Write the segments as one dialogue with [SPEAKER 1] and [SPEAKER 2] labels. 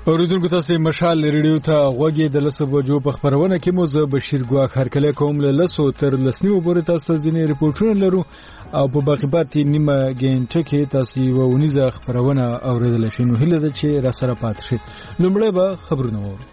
[SPEAKER 1] اوریدونکو تاسو مشال ریډیو ته غوږی د لسو بجو په خبرونه کې مو زه بشیر ګواخ هرکله کوم له لسو تر لسنیو پورې تاسو ځینې ریپورتونه لرو او په باقی پاتې نیمه غنټه کې تاسو ونیزه خبرونه اوریدل شئ. نو هیله ده چې را سره پات شئ. لومړی به خبرونه وو.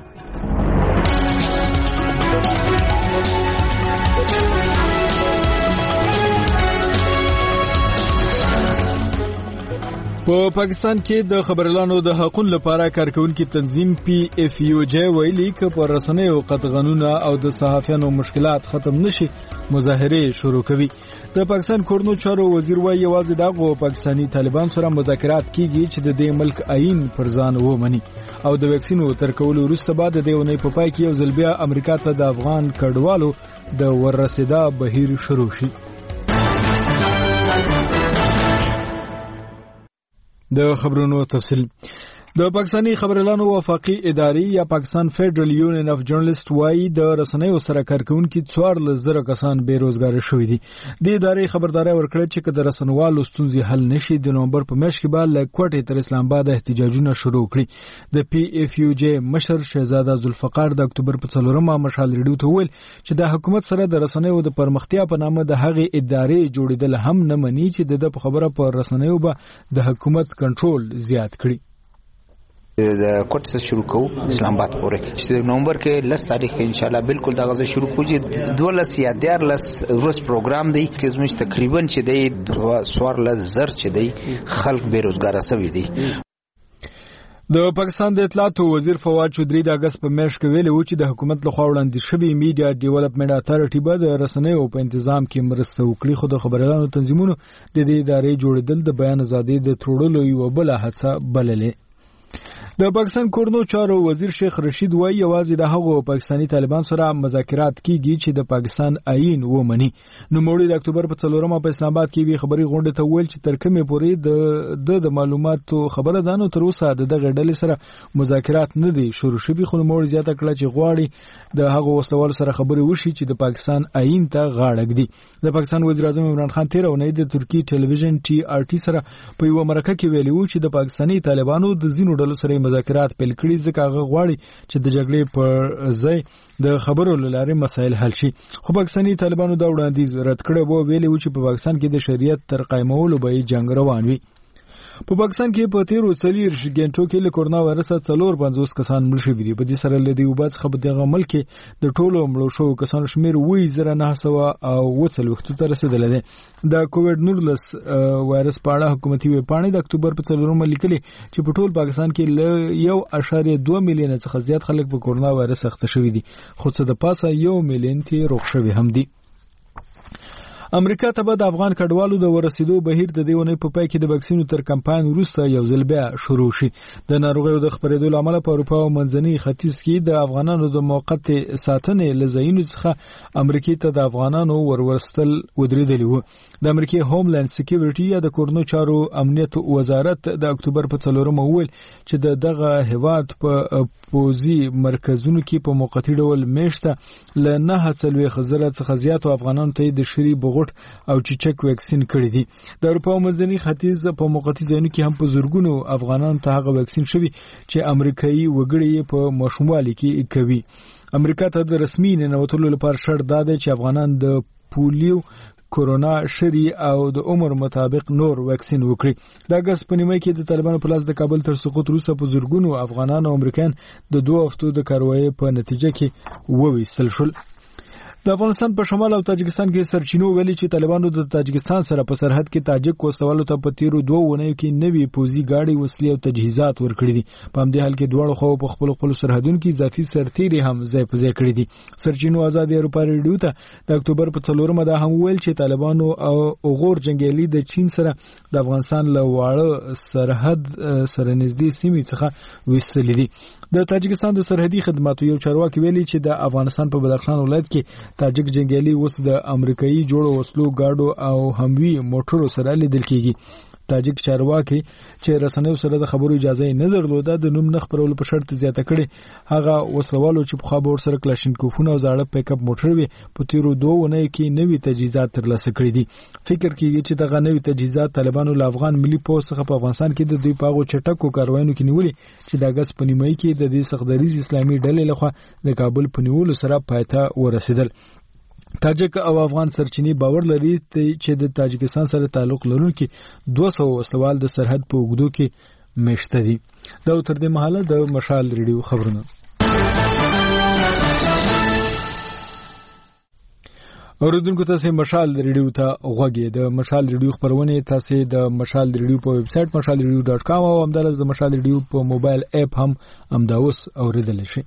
[SPEAKER 1] په پاکستان کې د خبرلانو د حقوقو لپاره کارکونکو تنظیم PFUJ ویلي چې په رسنیو قطغنونه او د صحافیانو مشکلات ختم نشي مظاهره شروع کوي. د پاکستان کورنو چارو وزیر وايي یوازې دغه پاکستانی طالبان سره مذاکرات کیږي چې د دې ملک آئین پر ځان ومني او د ویکسینو تر کولو وروسته بعد د دیونې په پای کې یو ځل بیا امریکا ته د افغان کډوالو د ورسېدا بهیر شروع شي. د خبرونو تفصیل د پاکستانی خبرلانو وفاقي ادارې یا پاکستان فدرل یونین اف جرنالیست وايي د رسنیو سره کارکونکو 14,000 کسان بیروزګار شوي دي. د ادارې خبرداري ورکړه چې د رسنوالو ستونزې حل نشي د نومبر په میاشت کې به له کوټې تر اسلام آباد احتجاجونه شروع کړي. د PFUJ مشر شهزاده ذوالفقار د اکتوبر په 4مه مشال ریډیو ته ویل چې د حکومت سره د رسنیو د پرمختیا په نامه د هغې ادارې جوړیدل هم نه مني چې د خبره پر رسنیو به د حکومت کنټرول زیات کړي.
[SPEAKER 2] د کوټ څخه شروع کوو اسلام آباد پورې چې نومبر کې 10 تاریخ کې ان شاء الله بالکل دا غزه شروع کوجي 12 یا 13 روز پروګرام دی چې زموږ تقریبا چې دی 14,000 چې دی خلک بیروزګار شوي دي.
[SPEAKER 1] د پاکستان د اطلاعاتو وزیر فواد چودري د اگست په میاشت کې ویلي و چې د حکومت لخوا وړاندې شوی میډیا ډیولپمنٹ اتارټي به د رسنیو په تنظیم کې مرسته وکړي، خو د خبرلانو تنظیمونو د دې ادارې جوړیدل د بیان ازادي د تروړلو یو بل هڅه بللې. د پاکستان کورنو چارو وزیر شیخ رشید وايي یوازې د هغو پاکستانی طالبان سره مذاکرات کیږي چې د پاکستان آئین ومني. نو موړي د اکتوبر په 4مه په اسلام آباد کې وی خبري غونډه ته ویل چې تر کومه پورې د معلوماتو خبره دانو تر اوسه د غړډلې سره مذاکرات نه دي شروع شوي، خو موړي زیاته کړه چې غواړي د هغو وسلوالو سره خبري وشي چې د پاکستان آئین ته غاړه ږدي. د پاکستان وزیر اعظم عمران خان تیر اونۍ د ترکی ټلویزیون TRT سره په یو مرکه کې ویلي و چې د پاکستانی طالبانو د زینو ډلو سره مذاکرات پیل کړي ځکه هغه غواړي چې د جګړې پر ځای د خبرو لارې مسایل حل شي. خو پاکستانی طالبانو دا وړاندیز رد کړی و، ویلي و چې په پاکستان کې د شریعت تر قایمولو به جنگ روان وي. په پاکستان کې په 13 غنټو کې له کورونا وایرس 450 کسان مړ شوي دي. په دې سره له دې وبات څخه په دغه ملک کې د ټولو مړو شوو کسانو شمیر 1940 ته رسیدلی دی. د کووډ 19 وایرس په اړه حکومتي ویبپاڼې د اکتوبر په 4مه لیکلي چې په ټول پاکستان کې له 1.2 میلیون څخه زیات خلک په کورونا وایرس اخته شوي دي، خو څه د پاسه 1 میلیون ته روغ شوي هم دي. امریکا ته به د افغان کډوالو د ورسېدو بهیر د دیونې په پای کې د ویکسینو تر کمپاین وروسته یو ځل بیا شروع شي. د ناروغیو د خپرېدو لامل په اروپا او منځني ختیځ کې د افغانانو د موقت ساتنې لزاینو څخه امریکا ته د افغانانو ورورستل ودرېدلی و. د امریکای هوملند سکیورټي یا د کورنو چارو امنیت وزارت د اکتوبر په 4مه ویل چې دغه هیواد په پوزي مرکزونو کې په موقتی ډول میشته ل 9,000 څخه زیات افغانانو ته د شری بغوت او چیچک ویکسین کړی دي. د اروپا منځني ختیځ په موقتی ځایونو کې هم په زورګونو افغانان ته هغه ویکسین شوی چې امریکایي وګړي په ماشوموالي کې کوي. امریکا ته د رسمي ننوتلو لپاره شرط داده چې افغانان د پولیو، کورونا، شری او د عمر مطابق نور ویکسین وکړي. د اگست په نیمه کې د طالبانو په لاس د کابل تر سقوط وروسته په زورګونو افغانان او امریکایان د 2 هفتو د کاروایی په نتیجه کې وویستل شول. د افغانستان په شمال او تاجکستان کې سرچینو ویلي چې طالبانو د تاجکستان سره په سرحد کې تاجک وسوالو ته په 2 ونیو کې نوي پوزي گاډي، وسلې او تجهیزات ورکړي دي. په همدې حال کې دواړو خو په خپل سرحدونو کې اضافي سرتیري هم ځای په ځای کړي دي. سرچینو آزادي اروپا ریډیو ته د اکتوبر په 4مه دا هم ویل چې طالبانو او غور جنگیالي د چین سره د افغانستان له واړه سرحد سره نږدې سیمې څخه ویستلي دي. د تاجکستان د سرحدي خدماتو یو چارواکي ویلي چې د افغانستان په بدخشان ولایت کې تاجک جنگیالي اوس د امریکایي جوړو وسلو گاډو او هموي موټرو سره لیدل کیږي. تاجک چارواکي چې رسنیو سره د خبرو اجازه نه درلوده د نوم نه خبرولو په شرط زیاته کړي هغه وسلوالو چې په خبرو سره کلاشینکوفونه او زاړه پیک اپ موټر وي په تیرو 2 ونې کې نوي تجهیزات ترلاسه کړي دي فکر کیږي چې دغه نوي تجهیزات طالبانو له افغان ملي پوځ څخه په افغانستان کې د دوی پاغو چټکو کاروایانو کې نیولې چې د اگست په نیمه کې د دې سختدریز اسلامي ډلې لخوا د کابل په نیولو سره پایته ورسېدل تاجک او افغان سرچینی باور لري چې د تاجکستان سره تعلق لرونکي 200 وسوال د سرحد په اوږدو کې مشته دي دا تر دې مهاله د مشال ریډیو خبرونه اوریدونکو تاسو مشال ریډیو ته غوږی د مشال ریډیو خبرونه تاسو د مشال ریډیو په ویب سټ mashalradio.com او همدارس د مشال ریډیو په موبایل اپ هم امداوس اوریدل شي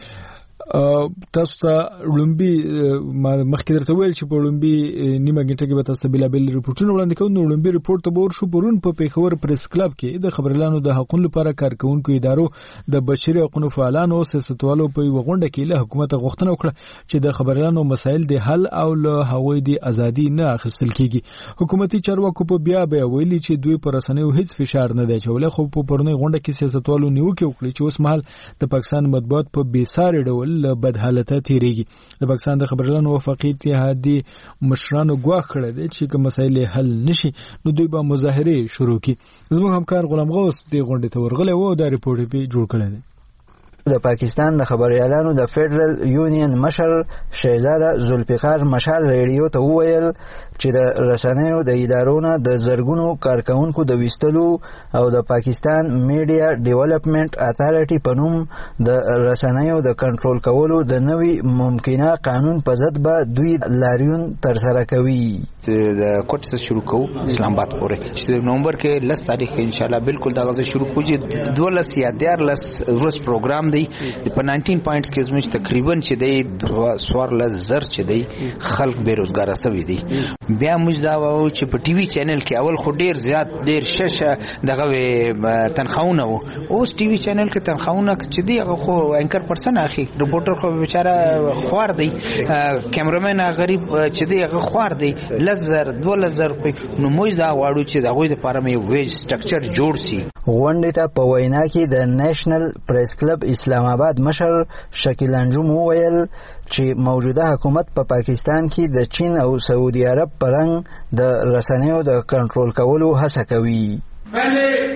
[SPEAKER 1] تاسو ته لومبي مخکې درته ویل چې په لومبي نیمه غنټه کې به تاسو بلابل ریپورتونه وړاندې کوو نو لومبي ریپورت ته ور شو پرون په پیښور پریس کلب کې د خبرلانو د حقوقو لپاره کارکونکو ادارو د بشري حقوقو فعالانو او سیاستوالو په وغونډه کې له حکومت غوښتنه وکړه چې د خبرلانو مسایل د حل او له هوی د ازادي نه اخیستل کیږي حکومتي چارواکو په بیا ویلي چې دوی پر رسنیو هیڅ فشار نه دی چولې خو په پرونی غونډه کې سیاستوالو نیوکه وکړي چې اوس مهال د پاکستان مطبوعات په بیساري ډول بد حالته تیریږي د پاکستان د خبرلانو وفاقي اتحادی مشرانو ګواښ کړی دی چې کوم مسایل حل نشي نو دوی به مظاهره شروع کړي زموږ همکار غلام غوث د غونډې ته ورغلی و دا ریپورت به جوړ کړی دی
[SPEAKER 3] د پاکستان د خبريالانو د فدرل یونین مشر شهزاده ذوالفقار مشال ریډیو ته وویل چې د رسنیو د ادارونو د زرګونو کارکونکو د وستلو او د پاکستان میډیا ډیولپمنٹ اتارټي په نوم د رسنیو د کنټرول کولو د نوي ممکنه قانون په ضد به دوی لاریون تر سره کوي
[SPEAKER 2] د کوټ شروع کوو اسلام آباد پورې چې نومبر کې 10 تاریخ کې ان شاء الله بالکل دا غزه شروع کوجي 12 یا 13 ورځ پروګرام دی په 19 پوینټس کې زموږ تقریبا چې دی سوار لزر چې دی خلک بیروزګار شوي دي بیا موږ دا وایو چې په ټي وي چینل کې اول خو ډیر زیات ډیر ششه دغه تنخواونه وو اوس ټي وي چینل کې تنخواونه چې دی هغه خو انکر پرسن اخی رپورټر خو بیچاره خوار دی کیمرامن غریب چې دی هغه خوار دی لزر 2000 روپۍ نو موږ دا واړو چې دغه لپاره مې ویج سټرکچر جوړ شي
[SPEAKER 3] غونډې ته په وینا کې د نېشنل پریس کلب اسلام آباد مشر شکیل انجم وویل چې موجوده حکومت په پاکستان کې د چین او سعودي عرب پرنګ د رسنیو د کنټرول کولو هڅه کوي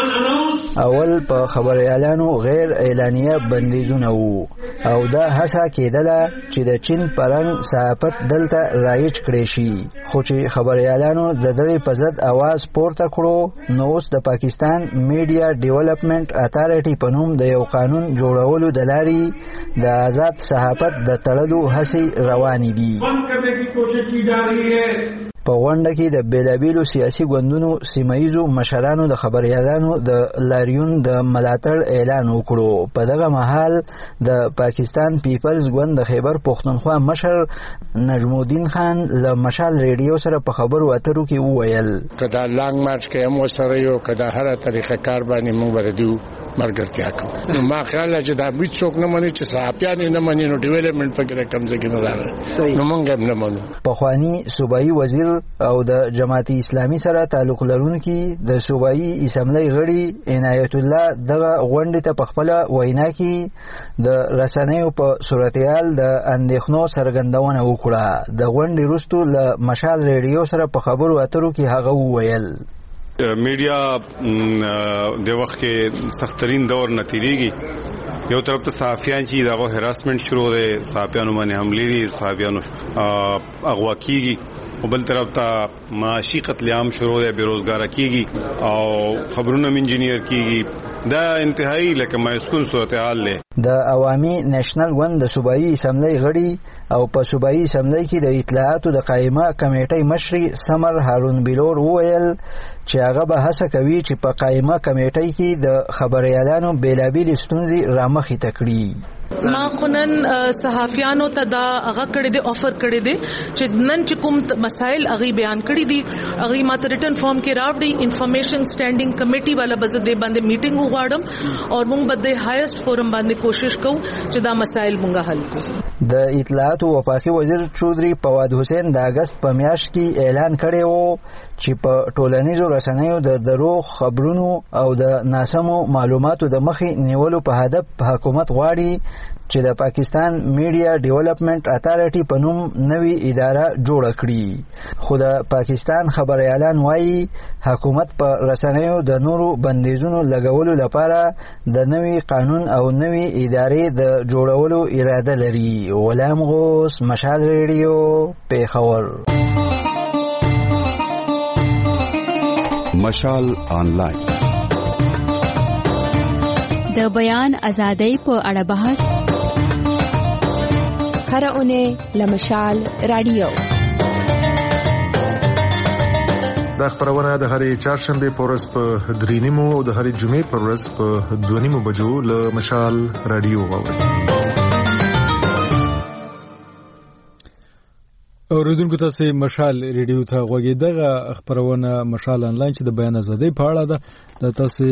[SPEAKER 3] اول په خبريالانو غیر اعلانیه بندیزونه وو او دا هڅه کېدله چې د چین پرنګ صحافت دلته رایج کړي شي خو چې خبريالانو د دې په ضد आवाज پورته کړو نو اوس د پاکستان میډیا ډیولپمنٹ اتارټي په نوم د یو قانون جوړولو د لارې د آزاد صحافت د تړلو هڅې روانې دي په غونډه کې د بیلابیلو سیاسي ګوندونو سیمایزو مشرانو د خبريالانو د لاریون د ملاتړ اعلان وکړو په دغه مهال د پاکستان پیپلز ګوند د خیبر پښتونخوا مشر نجم الدین خان له مشال ریډیو سره په خبرو اترو کې وویل
[SPEAKER 4] کدا لانګ مارچ کې هم سره یو کدا هر طریقه کار باندې موږ بردیو مرګرتیا کوو ما خیال چې دا هیڅ څوک نه مانی چې صحافیان نه مانی نو ډیولپمنٹ پکې کم ځای کې نه راغلی نو موږ هم نه مانو
[SPEAKER 3] پخوانی صوبایي وزیر او د جماعت اسلامي سره تعلق لرونکي د صوبایي اسمبلی غړي عنایت الله دغه غونډې ته په خپل وینا کې د رسنیو په صورتحال د اندېښنو څرګندونه وکړه د غونډې وروسته له مشال ریډیو سره په خبرو اترو کې هغه وویل
[SPEAKER 5] میډیا د وخت کې سخترین دور نتیریږي یو طرف ته صحافیان چې دغه هراسمنت شروع دي صحافیانو باندې حملې دي صحافیانو اغوا کیږي او بل طرف ته معاشي قتل عام شروع دي بیروزګار کیږي او خبرونه انجینیر کیږي دا انتهایی لکه مایسکون صورتحال له
[SPEAKER 3] د عوامي نېشنل ګوند د صوبایي اسمبلی غړي او په صوبایي اسمبلی کې د اطلاعاتو د قائمه کمیټې مشر سمر هارون بلور وویل چې هغه به هڅه کوي چې په قائمه کمیټې کې د خبريالانو بیلابیل ستونزې رامخې ته کړي
[SPEAKER 6] ما خنن صحافیانو ته دا هغه کړی دی افر کړی دی چې نن چې کوم مسائل هغه بیان کړی دي هغه ماته ریټن فارم کې راوړي انفارمیشن سټینډینګ کمیټي والا بز دې باندې میټینګ وغواړم او موږ به د هایست فورم باندې کوشش کوو چې دا مسائل موږ حل کړو.
[SPEAKER 3] د اطلاعات او وفاقي وزیر چودري فواد حسین د اگست په میاشت کې اعلان کړی وو چې په ټولنیزو رسنیو د دروغ خبرونو او د ناسمو معلوماتو د مخې نیولو په هدف حکومت غواړي چې د پاکستان میډیا ډیولپمنٹ اتارټي په نوم نوې اداره جوړه کړي. خو د پاکستان خبريالان وایي حکومت په رسنیو د نورو بندیزونو لګولو لپاره د نوې قانون او نوې ادارې د جوړولو اراده لري. غلام غوث، مشال ریډیو، پیښور.
[SPEAKER 7] مشال آنلاین
[SPEAKER 8] د بیان ازادۍ په اړه بحث هره اونۍ لمشال رادیو.
[SPEAKER 9] دا خبرونه د هرې چهارشنبه په ورځ په 3:30 او د هرې جمعې په ورځ په 2:30 بجو له مشال رادیو واورئ.
[SPEAKER 1] اوریدونکو تاسو مشال ریډیو ته غوږی دغه خبرونه مشال آنلاین چې د بیان ازادۍ په اړه ده د تاسو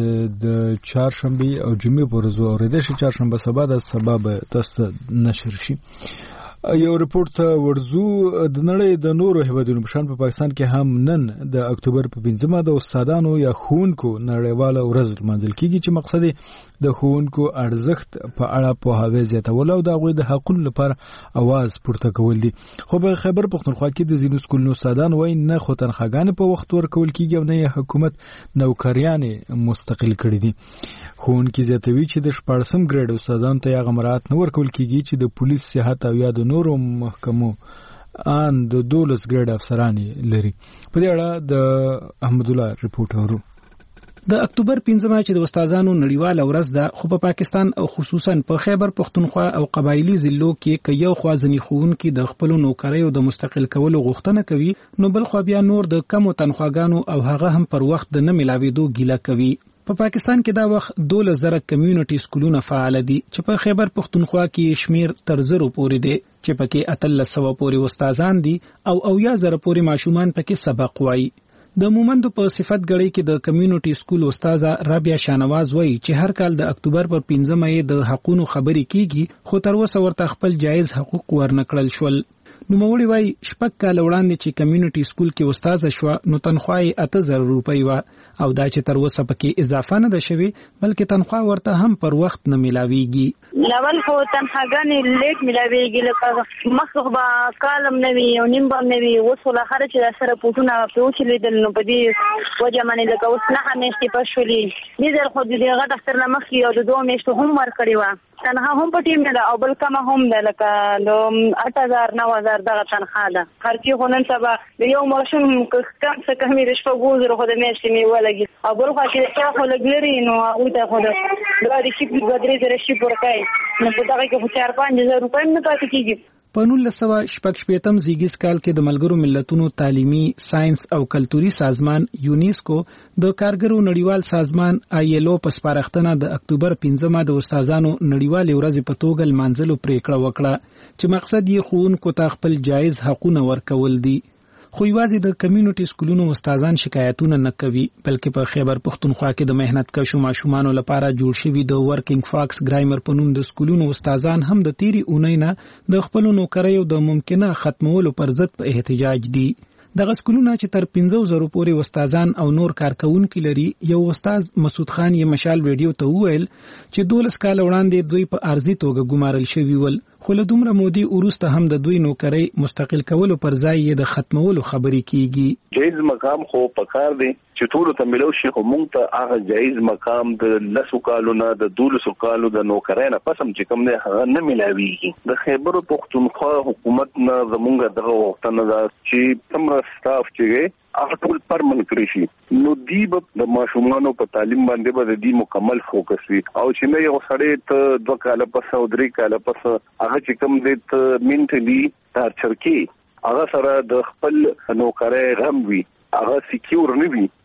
[SPEAKER 1] د چهارشنبه او جمعې په ورځ اوریدل شي. چهارشنبه سبا د سبب تاسو نشر شي. یو رپورت ته ورزو د نړۍ د نورو هیوادونو په شان په پاکستان کې هم نن د اکتوبر په 15مه د استادانو یا ښوونکو نړیواله ورځ لمانځل کیږي چې مقصد د ښوونکو ارزښت په اړه پوهاوی زیاتول او د هغوی د حقوقو لپاره आवाज پورته کول دي. خو په خیبر پختونخوا کې د ځینو سکولونو استادان وایي نه خو تنخواګانې په وخت ورکول کیږي او نه حکومت نوکریانې مستقل کړي دي. ښوونکي زیاتوي چې د 14م ګریډ استادانو ته هغه مراعات نه ورکول کیږي چې د پولیس، صحت او یا د نورو محکمو ان د 12 ګریډ افسران لري. په دې اړه د احمد الله ریپورت اورو.
[SPEAKER 10] د اکتوبر 15 چې د استادانو نړیواله ورځ ده، خو په پاکستان او خصوصا په خیبر پختونخوا او قبایلی ضلعو کې یو خوازنی ښوونکي د خپل نوکریو د مستقل کولو غوښتنه کوي، نو بل خو بیا نور د کمو تنخواګانو او هغه هم پر وخت د نه ملاويدو ګیله کوي. په پاکستان کې دا وخت 12,000 کمیونټي سکولونه فعال دي چې په خیبر پختونخوا کې شمیر تر 0 پورې دي چې پکې 1300 پورې استادان دي او 1000 پورې ماشومان پکې سبق وایي. د مومندو په صفت غړي کې د کمیونټي سکول استاد رابعه شانواز وایي چې هر کال د اکتوبر پر 15مه د حقوقو خبرې کیږي، خو تر اوسه ورته خپل جایز حقوق ورنکړل شول. نو موري وایي شپږ کال وړاندې چې کمیونټي سکول کې استاد شو نو تنخواه 8000 روپۍ و او دا چې تر اوسه پکې اضافه نه ده شوی، بلکې تنخواه ورته هم پر وخت نه ملاويږي.
[SPEAKER 11] لول خو تنخواګانې لیټ ملاويږي، لکه مخکې به کالم نه وي او نیم به نه وي، اوس خو لا خره چې سره پوټونه په وچلیدل نو په دې وجه باندې لکه اوس نه همیشتې پښولي دې در خو دې هغه دفتر نه مخکې او د 2 میاشتو هم ورکړی و، تنخواه هم په ټیم نه ده او بل کمه هم ده، لکه د 8000 9000 دغه تنخواه ده. هر کی خو نن سبا د یو ماشوم کم څه کمې د شپږو زرو خو د میاشتې مې ولګي او بل خو چې چا خو لګلري نو هغه ته خو د شي په 3000 شي ورکای نو په دغه کې 4-5000 روپۍ نه پاتې کیږي.
[SPEAKER 10] په 1986 زیږیز کال کې د ملګرو ملتونو تعلیمي، ساينس او کلتوري سازمان یونیسکو د کارګرو نړیوال سازمان ILO په سپارښتنه د اکتوبر 15مه د استادانو نړیوال ورځ په توګه لمانځلو پریکړه وکړه چې مقصد یې ښوونکو ته خپل جایز حقوقونه ورکول دي. خو یوازې د کمیونټي سکولونو استادان شکایتونه نه کوي، بلکې په خیبر پختونخوا کې د مهنت کشو ماشومانو لپاره جوړ شوی د ورکینګ فاکس ګرایمر په نوم د سکولونو استادان هم د تیری اونۍ نه د خپل نوکریو د ممکنه ختمولو پر ضد په احتجاج دي. دغه سکولونه چې تر 15,000 پورې استادان او نور کارکونکي لري، یو استاد مسعود خان یې مشال ویډیو ته وویل چې 12 کال وړاندې دوی په ارزي توګه ګمارل شوی ول، خو له دومره مودې وروسته هم د دوی نوکرۍ مستقل کولو پر ځای یې د ختمولو خبرې کیږي.
[SPEAKER 12] جایز مقام خو پکار دی چې ټول ته ملو شي، خو مونږ ته هغه جایز مقام د 10 کالو نه د 12 کالو د نوکرۍ نه پسم چې کوم نه هغه نه ملاويږي. د خیبر پختونخوا حکومت نه زمونږ دغه وختونه دا چې تمره سټاف چې هغه ټول پرمن کړی شي، نو دی د ماشومانو په تعلیم باندې به د مکمل فوکس وي او چې نه یو سړی ته 2 کال پس او 3 کال پس هغه چې کوم دې ته منټلی تارچر کې هغه سره د خپل نوکرۍ غم وي، هغه سکیور نه وي،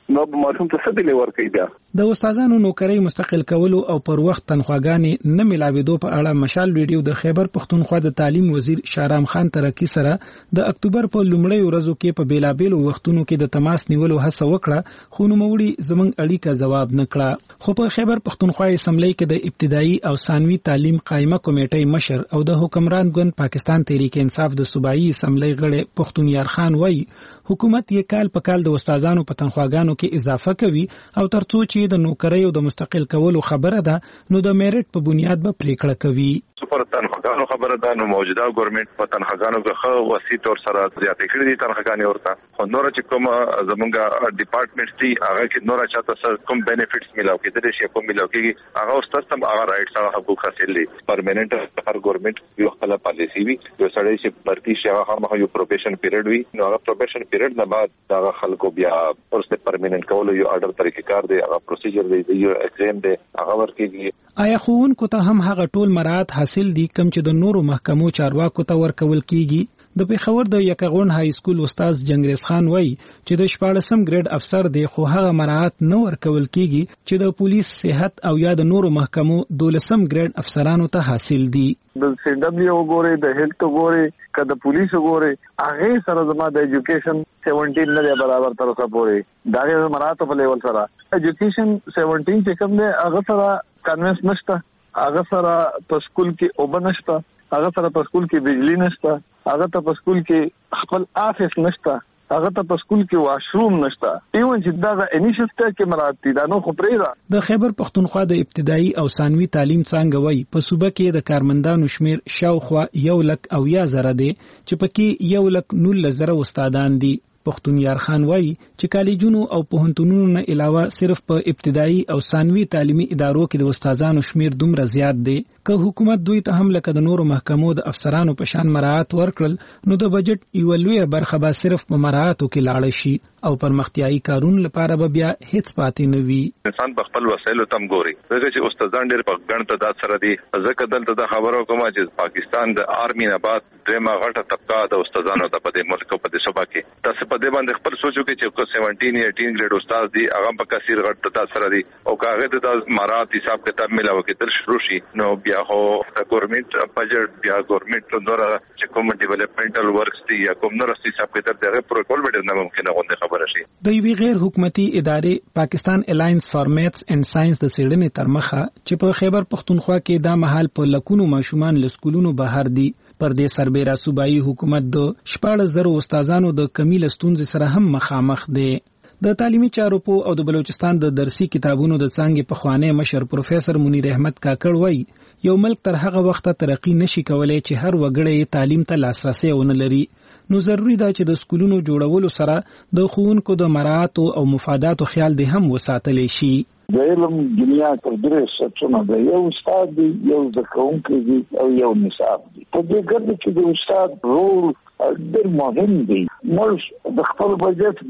[SPEAKER 12] نو ماشوم ته څه دی ورکړي بیا
[SPEAKER 10] د استادانو نوکرۍ مستقل کولو او پر وخت تنخواګانې نه ملاوېدو په اړه مشال ویډیو د خیبر پښتونخوا د تعلیم وزیر شارام خان ترکی سره د اکتوبر په لومړۍ ورځو کې په بیلابېلو وختونو کې د تماس نیولو هڅه وکړه خو نوموړي زموږ اړیکه ځواب نه کړه خو په خیبر پښتونخوا اسمبلی کې د ابتدایي او ثانوي تعلیم قائمه کمیټې مشر او د حکمران ګوند پاکستان تحریک انصاف د صوبایي اسمبلی غړي پښتون یار خان وایي حکومت یې کال په کال د استادانو په تنخواګانو کې اضافه کوي او ترڅو چې د نوکرۍ او د مستقل کولو خبره ده نو د میرټ په بنیاد به پریکړه کوي
[SPEAKER 12] سپر تنخواګانو خبره ده نو موجوده ګورنمنت په تنخواګانو کې خو وسیع تور سره زیاتې کړې دي تنخواګانې ورته خو نور چې کوم زمونږ ډپارټمنټ دي هغه کې نور چاته سره کوم بینیفټس ملاو کېدل شي کوم ملاو کېږي هغه استاد هم هغه رائټس هغه حقوق حاصل دي پرمننت هر ګورنمنت یو خپل پالیسی وي یو سړی چې برتی شي هغه یو پروبیشن پیریډ وي نو هغه پروبیشن پیریډ نه بعد هغه خلکو بیا ورسته پرمننت کول یو اډر طریقې کار دی هغه پروسیجر دی یو ایگزام دی هغه ورکېږي
[SPEAKER 10] آیا خوونکو ته هم هغه ټول مراحت حاصل دي کوم چې د نورو محکمو چارواکو ته ورکول کیږي د پیښور د یکغون های سکول استاد جنگریز خان وایي چې د 14م ګریډ افسر دی خو هغه مراحت نه ورکول کیږي چې د پولیس صحت او یا د نورو محکمو 12م ګریډ افسرانو ته حاصل دي
[SPEAKER 7] د سی ډبلیو وګوري د هیلث وګوري کله پولیس وګوري هغه سره زما د ایجوکیشن 17 نه برابر تر اوسه پورې دا مراتب په لیول سره ایجوکیشن 17 چې کوم دی هغه سره کانوینس نشته هغه سره په سکول کې اوبه نشته هغه سره په سکول کې بجلی نشته هغه ته په سکول کې خپل افیس نشته هغه ته په سکول کې واشروم نشته ایون چې دا د انیشیټیو کې مراتب دي نو خو پرې ده د
[SPEAKER 10] خیبر پښتونخوا د ابتدایي او ثانوي تعلیم څنګه وای په صوبه کې د کارمندانو شمیر شاوخوا 1,00,000 دی چې پکې 1,19,000 استادان دي پښتون یار خان وایي چې کالجونو او پوهنتونونو نه علاوه صرف په ابتدایي او ثانوي تعلیمي ادارو کې د استادانو شمیر دومره زیات دی که حکومت دوی ته هم لکه د نورو محکمو د افسرانو په شان مراعات ورکړل نو د بجټ یو لوی برخه به صرف په مراعاتو کې لاړ شي او پرمختیایي کارونو لپاره به بیا هیڅ پاتې نه وي
[SPEAKER 12] انسان په خپل وسایلو تم ګوري ځکه چې استادان ډېر په ګڼ تعداد سره دي ځکه دلته د خبرو کومه چې پاکستان د آرمي نه بعد دمه غټه طبقه د استادانو د په دې ملک په دې صوبه کې تاسو په دې باندې خپل سوچو کې چې 17 یا 18 ګریډ استاد دي هغه په کثیر غټ تعداد سره دي او کاغه د مراد حساب کتاب ملاو کېدل شروع شي نو بیا هو د ګورنمنت بجټ بیا ګورنمنت نور چې کوم ډیولپمنټل ورکس دي یا کوم نور حساب کتاب دغه پروتوکول وړاندې نه ممکنه غونډه خبره شي
[SPEAKER 10] د یوې غیر حکومتي ادارې پاکستان الاینس فار میتھس اینڈ ساينس د سیډنې تر مخه چې په خیبر پښتونخوا کې دا مهال په لکونو ماشومان له سکولونو بهر دي پر دې سربېره صوبایي حکومت د 14,000 استادانو د کمی لستونځ سره هم مخامخ دی د تعلیمي چارو او د بلوچستان د درسي کتابونو د څنګه په خوانه مشر پروفیسور منیر احمد کاکړ وایي یو ملک تر هغه وخته ترقی نشي کولای چې هر وګړی تعلیم ته لاسرسي ونه لري نو ضروری ده چې د سکولونو جوړولو سره د ښوونکو د مراعات او مفاداتو خیال دې هم وساتل شي
[SPEAKER 7] د علم دنیا تر درې سچونه ده یو استاد دی یو ځکونکي دی او یو نصاب دی په دې ګرځي چې د استاد رول ډېر مهم دی موږ د خپل بجټ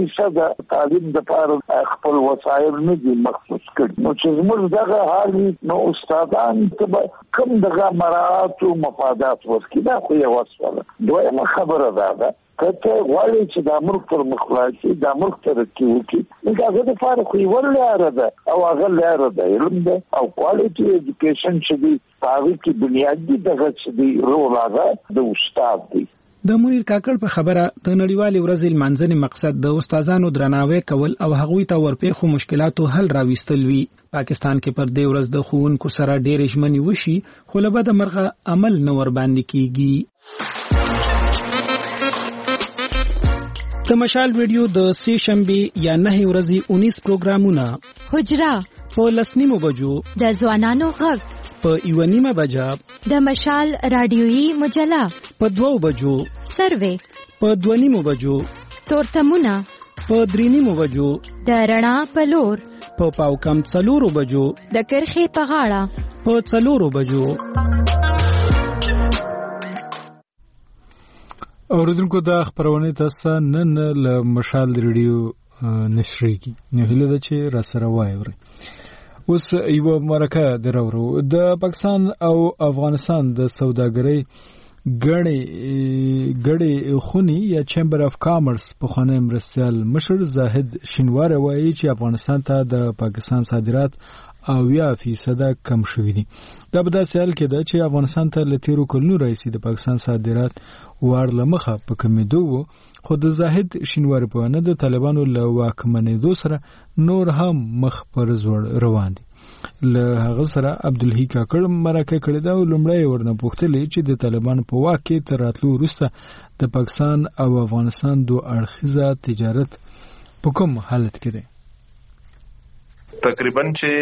[SPEAKER 7] 2% تعلیم لپاره خپل وسایل نه دي مخصوص کړي نو چې موږ دغه حال نو استادان ته کوم دغه مراعات او مفادات ورکړي دا خو یو وسوله دویمه خبره ده کته غواړي چې د ملک پر مخلاصي د ملک ترقی وکړي هغه د فارغ خو ولاره ده او هغه لاره ده علم ده او کوالټي ایجوکیشن چې دی هغه کې بنیادی دغه چې دی رول هغه د استاد دی
[SPEAKER 10] د منیر کاکړ په خبره د نړیوالې ورځې لمانځنې مقصد د استادانو درناوی کول او هغوی ته ورپېښو مشکلاتو حل راوستل وي پاکستان کې پر دې ورځ د ښوونکو سره ډېرې ژمنې وشي خو له بده مرغه عمل نه ورباندې کیږي د مشال ویډیو د سه شنبه یا 9 ورځې 19 پروګرامونه
[SPEAKER 8] حجرا
[SPEAKER 10] په 10 بجو
[SPEAKER 8] د ځوانانو غږ
[SPEAKER 10] په 1 بجا
[SPEAKER 8] د مشال رادیويي مجله
[SPEAKER 10] په 2 بجو
[SPEAKER 8] سروې
[SPEAKER 10] په 2 بجو
[SPEAKER 8] تورتمونه
[SPEAKER 10] په 3 بجو
[SPEAKER 8] د رڼا په لور
[SPEAKER 10] په پاوکم 4 بجو
[SPEAKER 8] د کرخې په غاړه
[SPEAKER 10] په 4 بجو
[SPEAKER 1] اوریدونکو دا خبرونه تاسو نن له مشال ریډیو نشریږي نه هله چې را سره وایوري اوس یو مرکه درورو د پاکستان او افغانستان د سوداګرۍ ګړې خونی یا چیمبر اف کامرس په خانه مرستيال مشر زاهد شینوار وایي چې افغانستان ته د پاکستان صادرات 80% کم شوي دي. دا په داسې حال کې ده چې افغانستان ته له تیرو کلونو راهیسې د پاکستان صادرات له مخه په کمېدو وو، خو د زاهد شینوار په وینا د طالبانو له واکمنېدو سره نور هم مخ پر زوړ روان دي. له هغه سره عبدالحی کاکړ مرکه کړې ده او لومړی ورنه پوښتلې چې د طالبانو په واک کې تر راتلو وروسته د پاکستان او افغانستان دوه اړخیزه تجارت په کوم حالت کې دی.
[SPEAKER 13] تقریبا چې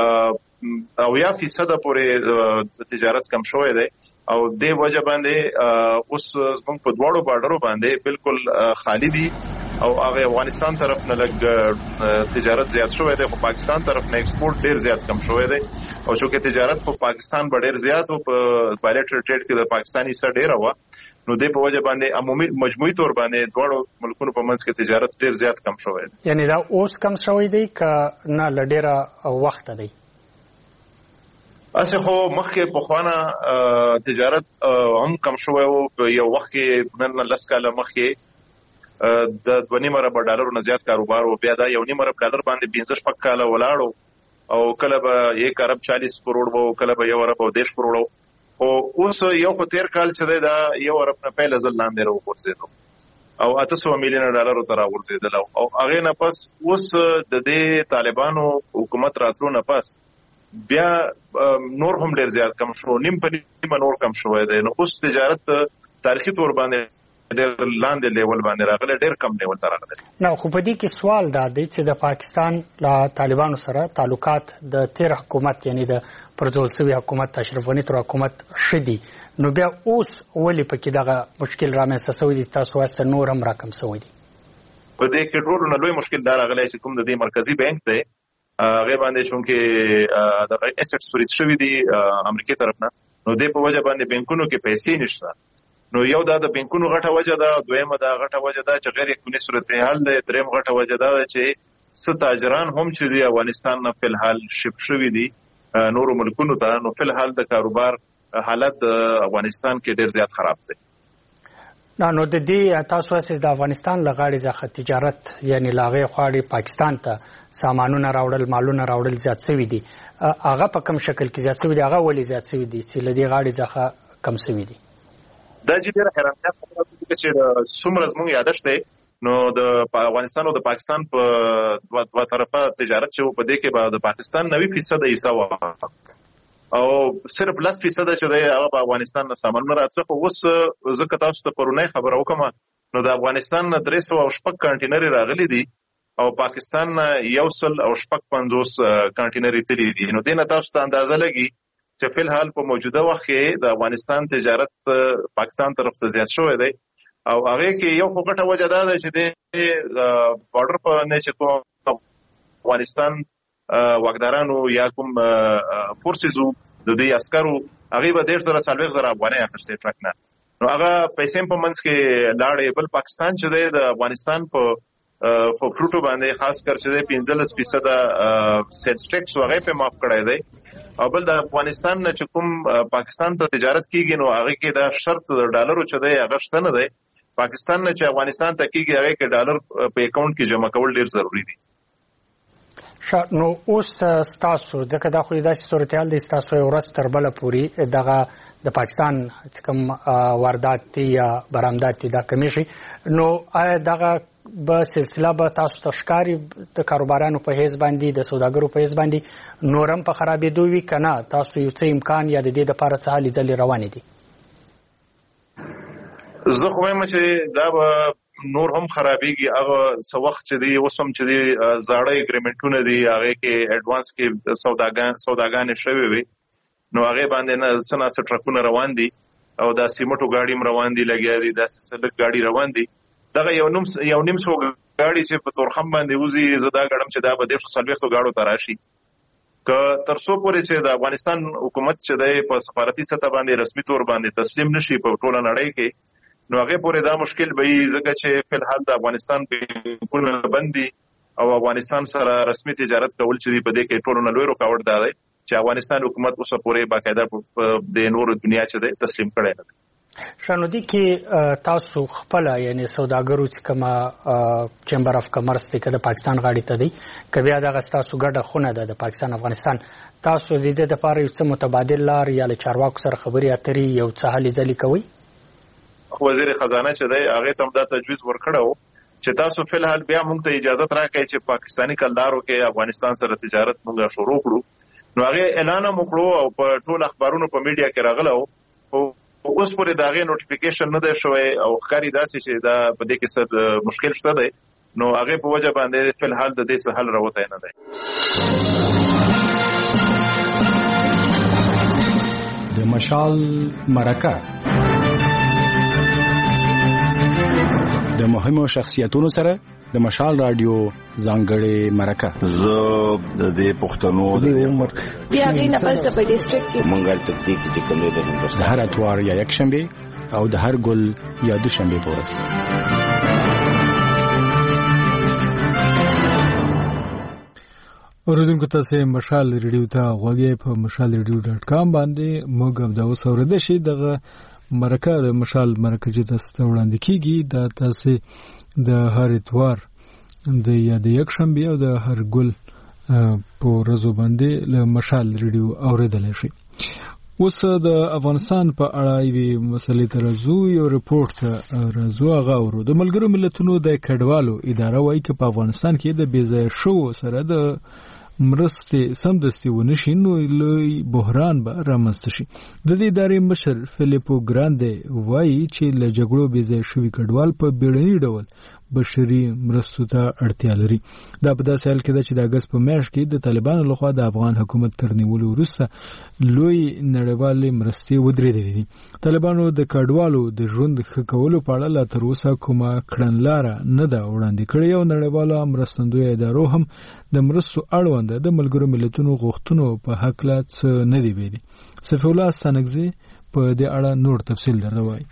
[SPEAKER 13] 80% پورې تجارت کم شوی دی او د وجه باندې اوس موږ په دواړو بارډرو باندې بالکل خالی دي او هغه افغانستان طرف نه لګ تجارت زیات شوی دی، خو پاکستان طرف نه ایکسپورت ډیر زیات کم شوی دی او چې تجارت خو پاکستان ډیر زیات او په بایلټرل ټریډ کې د پاکستاني سره ډیر و، نو د په وجه باندې عمومي مجموعي تور باندې دواړو ملکونو په منځ کې تجارت ډیر زیات کم شوی دی.
[SPEAKER 14] یعنی دا اوس کم شوی دی ک نه لډیره وخت دی؟
[SPEAKER 13] اسه خو مخکې په خوانه تجارت هم کم شوی او یو وخت کې نن لس کاله مخکې د 2.5 ارب ډالر نه زیات کاروبار او بیا دا 1.5 ارب ډالر باندې 15 کاله ولاړو او کله به 1 ارب 40 کروڑ وو، کله به 1 ارب 10 کروڑ او اوس یو خو تیر کال چې دا 1 ارب نه پهل ځل لاندې راوځي او 800 میلیون ډالر تر راوځي او هغه نه پس اوس د دې طالبانو حکومت راتلو نه پس بیا نور هم ډیر زیات کم شو، نیم په نیم نور کم شوی دی. نو اوس تجارت تاریخي تور باندې ډیر لاندې لیول باندې راغلی، ډیر کم لیول ته راغلی.
[SPEAKER 14] نو خو په دې کې سوال دا دی چې د پاکستان له طالبانو سره تعلقات د تیر حکومت یعنی د پرځول شوی حکومت اشرف غنی تر حکومت شدي، نو بیا اوس ولې پکې دغه مشکل رامنځته شوی دی؟ تاسو واسطه نور هم راکم شوی دی؟
[SPEAKER 13] په دې کې ټول نه لوی مشکل دا راغلی چې کوم د دې مرکزی بانک ته هغه باندې چونکه د اسټس فریز شوی دی امریکای طرف نه، نو د په وجه باندې بانکونو کې پیسې نشته. نو یو دا د بانکونو غټه وجه ده، دویمه دا غټه وجه ده چې غیر قانوني صورتحال ده، دریم غټه وجه ده چې ستاجران هم چې دی افغانستان نه په الحال شپ شوی دي نورو ملکونو ته، نو په الحال د کاروبار حالت افغانستان کې ډیر زیات خراب دی.
[SPEAKER 14] نو د دې تاسو اساس د افغانستان لغاړي ځخه تجارت یعنی لاغه خواړي پاکستان ته سامانونه راوړل مالونه راوړل زیات شوی دي، هغه په کوم شکل کې زیات شوی دي؟ هغه ولې زیات شوی دي چې لدی غاړي ځخه کم شوی دي؟
[SPEAKER 13] دا چې ډیره حیرانتیا خبره ده چې څومره زموږ یادښت دی، نو د افغانستان او د پاکستان په دوه طرفه تجارت چې په دې کې به د پاکستان 90% حصہ و او صرف 10% چې د افغانستان نه سامانونه راتله. خو اوس ځکه تاسو ته پرونی خبره وکم، نو د افغانستان 300 کانټینر راغلي دي او پاکستان 150 کانټینر تللی دي. نو دینه تاسو ته اندازه لګي چې په الحال په موجوده وخت کې د افغانستان تجارت پاکستان طرف ته زیات شوی دی او هغه کې یو غټه وجه ده چې د بارډر په نه چې افغانستان واکدارانو یا کوم فورسزو د دې عسکرو هغه به 1.5 افغانۍ اخیستې ټرک نه، نو هغه پیسې په منځ کې لاړې. بل پاکستان چې د افغانستان په فروټو باندې خاص کر چې 15% سیلز ټیکس هغه په معاف کړی دی او بل د افغانستان نه چې کوم پاکستان ته تجارت کیږي نو هغه کې دا شرط د ډالرو چې دی هغه شته نه دی. پاکستان نه چې افغانستان ته کیږي هغه کې ډالر په اکاونټ کې جمع کول ډیر ضروری دي.
[SPEAKER 14] نو اوس تاسو ځکه دا خو داسې صورتحال دی تاسو یو ورځ تر بله پورې دغه د پاکستان چې کوم واردات دي یا برآمدات دي دا کمی شي، نو آیا دغه به سلسله به تاسو ته ښکاري د کاروبارانو په حیث باندې د سوداګرو په حیث باندې نورم په خرابېدو وي که نه تاسو یو څه امکان یا د دې دپاره څه هلې ځلې روانې دي؟
[SPEAKER 13] زه خو وایم چې دا به نور هم خرابېږي. هغه څه وخت چې دی اوس هم چې دی زاړه اګریمنټونه دي هغې کې اډوانس کې سوداګانې شوې وي، نو هغې باندې نه څه ناڅه ټرکونه روان دي او دا سیمټو ګاډي هم روان دي لګیا دي، داسې څه لږ ګاډي روان دي. دغه یو نیم سو ګاډي چې په تورخم باندې وځي زه دا ګڼم چې دا به 140 ګاډو ته راشي که تر څو پورې چې د افغانستان حکومت چې دی په سفارتي سطح باندې رسمي تور باندې تسلیم نشي په ټوله نړۍ کې، نو هغه پورې دا مشکل به وي ځکه چې په الحال د افغانستان بانکونه بند دي او افغانستان سره رسمي تجارت کول چې په دې کې ټولو نه لوی رکاوټ دی چې افغانستان حکومت اوسه پورې باقاعده د نورو دنیا چې دی تسلیم کړی نه دی.
[SPEAKER 14] شنودي کې تاسو خپل یعنی سوداګرو چې کومه چیمبر اف کمرس د پاکستان غاړي ته دی کبیا د تاسو ګډه خونه ده د پاکستان افغانستان تاسو د دې لپاره یو څه متبادل لار یا له چارواکو سره خبري اترې یو څه هلي ځلي کوي.
[SPEAKER 13] وزیر خزانه چې دی هغه ته دا تجویز ورکړو چې تاسو په الحال بیا موږ ته اجازه راکړئ چې پاکستانی کلدارو کې افغانستان سره تجارت موږ شروع کړو. نو هغه اعلان وکړو او په ټول اخبارونو په میډیا کې راغلو اوس پورې داغه نوټیفیکیشن نه دی شوی او ښکاری داسې چې دا په دې کې څه مشکل شته دی نو هغه په وجه باندې په الحال د دې څه حل راوته نه دی.
[SPEAKER 15] د مشال مرکه د مهمو شخصیتونو سره د مشال رادیو ځانګړې مرکه
[SPEAKER 16] زه د دې پښتنو د عمر
[SPEAKER 17] بیا غینه پس په ډیسټریکټ کې
[SPEAKER 16] منګل تکتیک چې کومه
[SPEAKER 15] د هر اتوار یا یک شنبه او د هر ګل یا دوشنبه پورس.
[SPEAKER 1] اوریدونکو تاسو مشال ریډیو ته غوږی په mashalradio.com باندې موږ هم دا اوسورده شي دغه مرکه د مشال مرکه چې تاسو وړاندې کیږي دا تاسو د هر اتوار د یا د یک شنبه او د هر ګل په ورځو باندې له مشال ریډیو اوریدل شي. اوس د افغانستان په اړه یوه مسلې ترازو یو ریپورت راځو غاورو د ملګرو ملتونو د کډوالو اداره وايي چې په افغانستان کې د بیځای شو سره د مرستې سمدستي ونشي نو لوی بحران به رامنځته شي. د دې ادارې مشر فلیپو ګراندې وایي چې له جګړو بیځای شوي کډوال په بیړني ډول بشري مرستو ته اړتیا لري. دا په داسې حال کې ده چې د اګست په میاشت کې د طالبانو لخوا د افغان حکومت تر نیولو وروسته لوی نړیوالې مرستې ودرېدلې دي. طالبانو د کډوالو د ژوند ښه کولو په اړه لا تر اوسه کومه کړنلاره نه ده وړاندې کړې او نړیواله مرستندویه ادارو هم د مرستو اړوند د ملګرو ملتونو غوښتنو په هکله څه نه دی ویلي. صفی الله ستانکزی په دې اړه نور تفصیل درته وایي.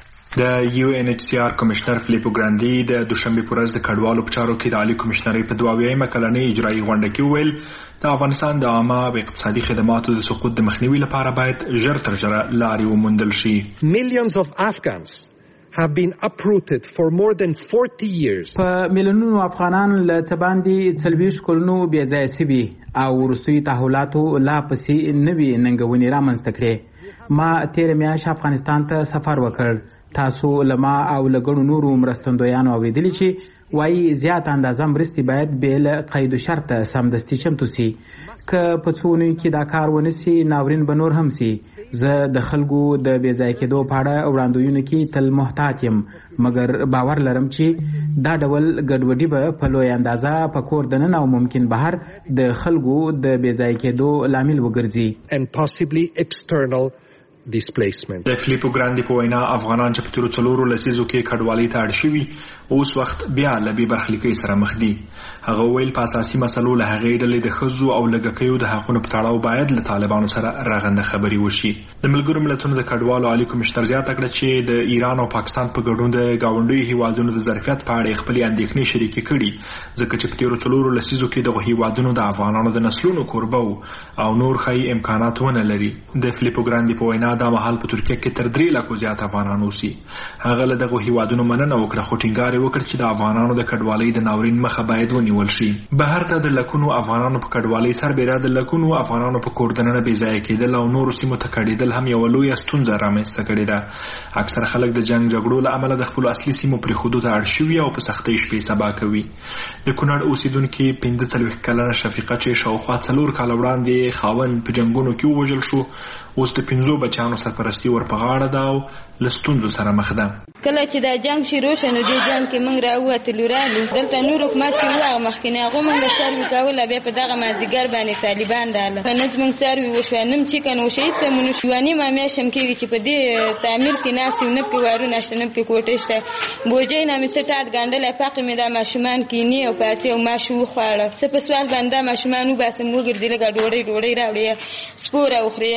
[SPEAKER 18] د UNHCR کمشنر فلیپو ګراندي د دوشنبه پر ورځ د کډوالو په چارو کې د عالی کمشنرۍ په 22مه کلنۍ اجرایي غونډه کې ویل د افغانستان د عامه او اقتصادي خدماتو د سقوط د مخنیوي لپاره باید ژر تر ژره لارې وموندل شي.
[SPEAKER 19] Millions of Afghans have been uprooted for more than 40 years.
[SPEAKER 20] په میلیونونو افغانان له تباندې 40 کلونو بې ځای سوي او وروستي تحولاتو لا پسې نوي ننګونې رامنځته کړې. ما تیر میاشت افغانستان ته سفر وکړ. تاسو لما او لګړو نورو مرستندویانو اوریدلی چې وایي زیات اندازه مرستې باید بل قید و شرط سمدستي چمتو سي. که په څونو کې دا کار ونسي ناورین به نور هم سي. زه د خلکو د بې ځای کېدو په اړه وړاندوینو کې تل محتاط یم مګر باور لرم چې دا ډول ګډوډي به په لوی اندازه په کور دننه او ممکن بهر د خلکو د بې ځای کېدو لامل وګرځي.
[SPEAKER 19] And possibly external displacement.
[SPEAKER 18] د فلیپو ګراندي په وینا افغانان چې په تیرو څلورو لسیزو کې کډوالۍ ته اړ شوي اوس وخت بیا له بې برخلیکۍ سره مخ دي. هغه ویل په اساسي مسلو له هغې ډلې د ښځو او لږکیو د حقونو په تړاو باید له طالبانو سره رغنده خبرې وشي. د ملګرو ملتونو د کډوالو عالی کمشنر زیاته کړه چې د ایران او پاکستان په ګډون د ګاونډیو هیوادونو د ظرفیت په اړه خپلې اندېښنې شریکې کړي ځکه چې په تیرو څلورو لسیزو کې دغه هیوادونو د افغانانو د نسلونو کوربه او نور ښایي امکانات ونه لري. د فلیپو ګراندي په وینا دا مهال په ترکیه کې تر 3 لکو زیات افغانان اوسي. هغه له دغه هیوادونو مننه وکړه خو ټینګار یې وکړ چې د افغانانو د کډوالۍ د ناورین مخه باید ونیول شي. بهر ته د لکونو افغانانو په کډوالۍ سربېره د لکونو افغانانو په کور دننه بې ځایه کېدل او نورو سیمو ته کډېدل هم یوه لویه ستونزه رامنځته کړې ده. اکثره خلک د جنګ جګړو له امله د خپلو اصلي سیمو پرېښودو ته اړ شوي او په سختۍ شپې سبا کوي. د کونړ اوسېدونکي 45 کلنه شفیقه چې شاوخوا 4 کاله وړاندې خاوند په جنګونو کې ووژل شو اوس د 5 بچیانو سرپرستي ور په غاړه ده او له ستونزو سره مخ ده.
[SPEAKER 21] کله چې دا جنګ شروع شو نو دې جنګ کې موږ راووتلو رالو دلته نور حکومت چې و هغه مخکینی هغه موږ سروي کوله بیا په دغه مازدیګر باندې طالبان راغله که نه زموږ سروي وشوه نم چکن وشي څه مونږ شواني ما میاشم کېږي چې په دې تعمیر کې ناس یو نه په وارونه شته نه په کوټه شته بوجۍ نه مې څه ټاټ ګنډلی فقې مې دا ماشومان کینی او پاتې او ماشو وخواړه څه په سوال باندې دا ماشومان وباسم وګرځي لږه ډوډۍ راوړي سپوره وخوري انګوله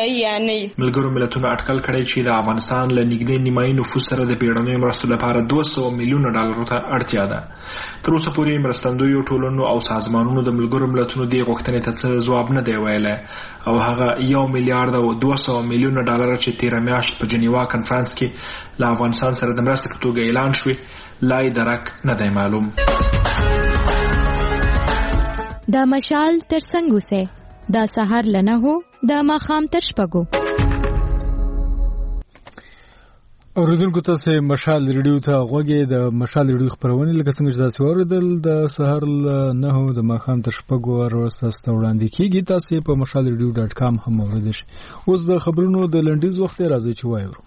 [SPEAKER 21] ځای یا نه.
[SPEAKER 18] ملګرو ملتونو اټکل کړی چې د افغانستان له نږدې نیمایي نفوس سره د بیړنیو مرستو لپاره 200 میلیونه ډالرو ته اړتیا ده. تر اوسه پورې مرستندویو ټولنو او سازمانونو د ملګرو ملتونو دې غوښتنې ته څه ځواب نه دی ویلی او هغه 1 میلیارډ او 200 میلیونه ډالر چې تېره میاشت په جنیوا کنفرانس کې له افغانستان سره د مرستې په توګه اعلان شوې لا یې درک نه دی معلوم.
[SPEAKER 8] د مشال تر څنګ اوسئ. دا سهار له 9 د ماښام تر 6.
[SPEAKER 1] اوریدونکو تاسو مشال ریډیو ته غوږی د مشال ریډیو خبرونه لکه څنګه چې تاسو اوریدل د سهار له 9 د ماښام تر 6 ورسته وړاندې کیږي. تاسو په mashalradio.com هم اوریدئ. اوس د خبرونو د لنډیز وخت راځي چې وایو.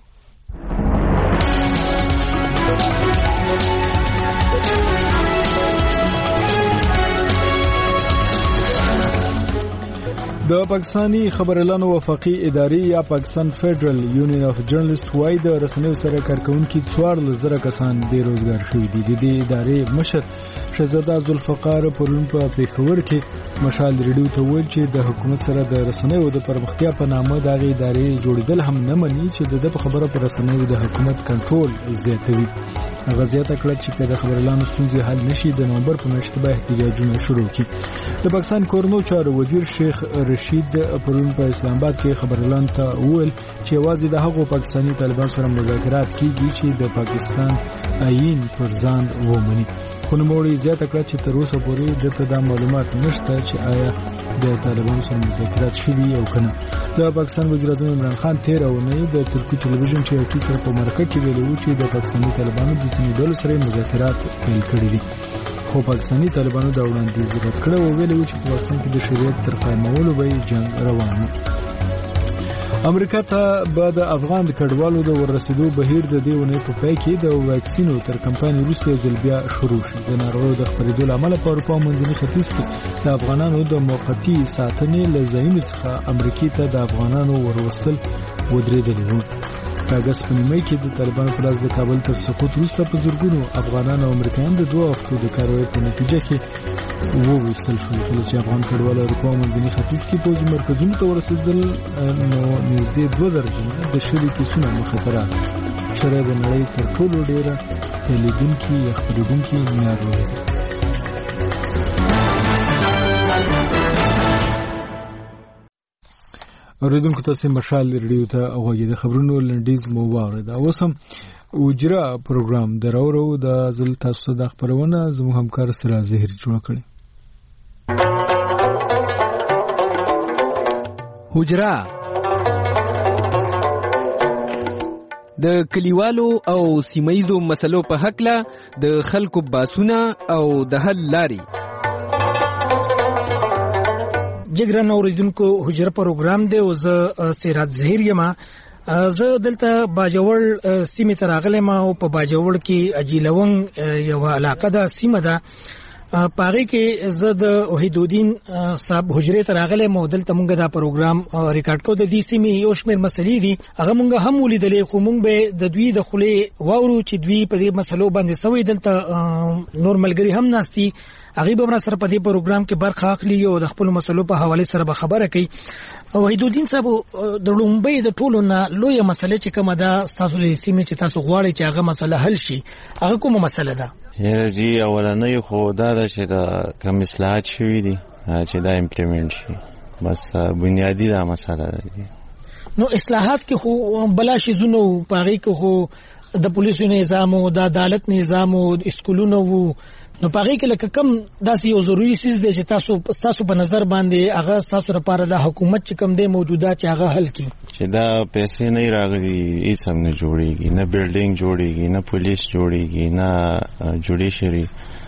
[SPEAKER 1] د پاکستانی خبريالانو وفاقي ادارې یا پاکستان فدرال یونین اف جرنالست وای د رسنیو سره کارکونکو 4000 کسان بیروزګار شوي دي. د دې ادارې مشر شهزاده ذوالفقار پرون په پیښور کې مشال ریډیو ته ویل چې د حکومت سره د رسنیو د پرمختیا په نامه د ادارې جوړیدل هم نه مني چې د خبرو پر رسنیو د حکومت کنټرول زیاتوي. هغه زیاته کړه چې د خبريالانو ستونزې حل نشي د نومبر په میاشت کې به احتجاجونه شروع کړي. د پاکستان کورنو چارو وزیر شیخ رشید پرون په اسلام آباد کې خبريالانو ته وویل چې یوازې د هغو پاکستانی طالبان سره مذاکرات کیږي چې د پاکستان آئین پر ځان ومني. خو نوموړي زیاته کړه چې تر اوسه پورې دته د معلومات نشته چې آیا د طالبانو سره مذاکرات شوي او کنه. د پاکستان وزیر اعظم عمران خان 13 اونۍ د ترکی ټلویزیون ټي سره په مرکه کې ویلي چې د پاکستانی طالبانو د ځینو ډلو سره مذاکرات پیل کړي دي. خو پاکستانی طالبانو دا وړاندیز رد کړ او ویلي چې په پاکستان کې د شریعت تر قایمولو به جنگ روان وي. امریکا ته به د افغان کډوالو د ورسېدو بهیر د دې ونې په پای کې د واکسینو تر کمپاین وروسته ځل بیا شروع شي. د ناروغیو د خپرېدو لامل په اروپا او منځني ختیځ کې د افغانانو د موقتی ساتنې له ځایونو څخه امریکا ته د افغانانو وروستل ودرېدلي وو. کاغذ په نیمه کې د طالبانو په لاس د کابل تر سقوط وروسته په زورګونو افغانان او امریکایان د 2 هفتو د کاروي په نتیجه کې وویستل شو. کله چې افغان کډوال اروپا او منځني ختیځ کې پوځي مرکزونو ته ورسېدل نو نږدې 2 درجې د شلي کیسونه مخاطرات شره د نړۍ تر ټولو ډیره تولیدونکي یا خپرېدونکي ناروغي ده. اوریدونکو تاسو مشال ریډیو ته غوږی د خبرونو لنډیز مو واورید. اوس هم وجرا پروګرام درورو د ځل تاسو د خبرونه زموږ همکار سره زهر جوړ کړی.
[SPEAKER 2] وجرا د کلیوالو او سیمایزو مسلو په حق له د خلکو باسونه او د حل لاري.
[SPEAKER 14] جګران اوریدونکو حجره پروګرام دی او زه سیرات زهیر یم. زه دلته باجوړ سیمه ته راغلم او په باجوړ کې اجیلون یو علاقه ده سیمه ده پاره کې زه د وحیدالدین صاحب حجره ته راغلم او دلته مونږ دا پروګرام ریکارډ کوو. د دې سیمې یو شمېر مسلې دي هغه مونږ هم ولیدلې خو مونږ به د دوی د خلې واورو چې دوی په دې مسلو باندې سوي. دلته نور ملګری هم ناشتي هغه به سره په دې پروګرام کې برخه اخلي او د خپل مسلو په حواله سره به خبره کوي. وحیدالدین صاحب د لومبۍ د ټولو نه لویه مسله چې کومه ده ستاسو د سیمې چې تاسو غواړئ چې هغه مسله حل شي هغه کومه مسله ده؟
[SPEAKER 22] یاره جی اولنۍ خو دا ده چې د کوم اصلاحات شوي دي چې دا امپلیمنټ شي بس بنیادی دا مسله ده.
[SPEAKER 14] نو اصلاحات کې خو بلا شیزونه په هغې کې خو د پولیسو نظام او د عدالت نظام او اسکولونه وو نو پاره کې لکه کم داسې یو ضروري چیز دی چې تاسو په نظر باندې هغه تاسو لپاره د حکومت چې کم دی موجوده چې هغه حل کړي.
[SPEAKER 22] چې دا پیسې نه راغلي هیڅ هم نه جوړیږي، نه بلډینګ جوړیږي، نه پولیس جوړیږي، نه جوډیشري،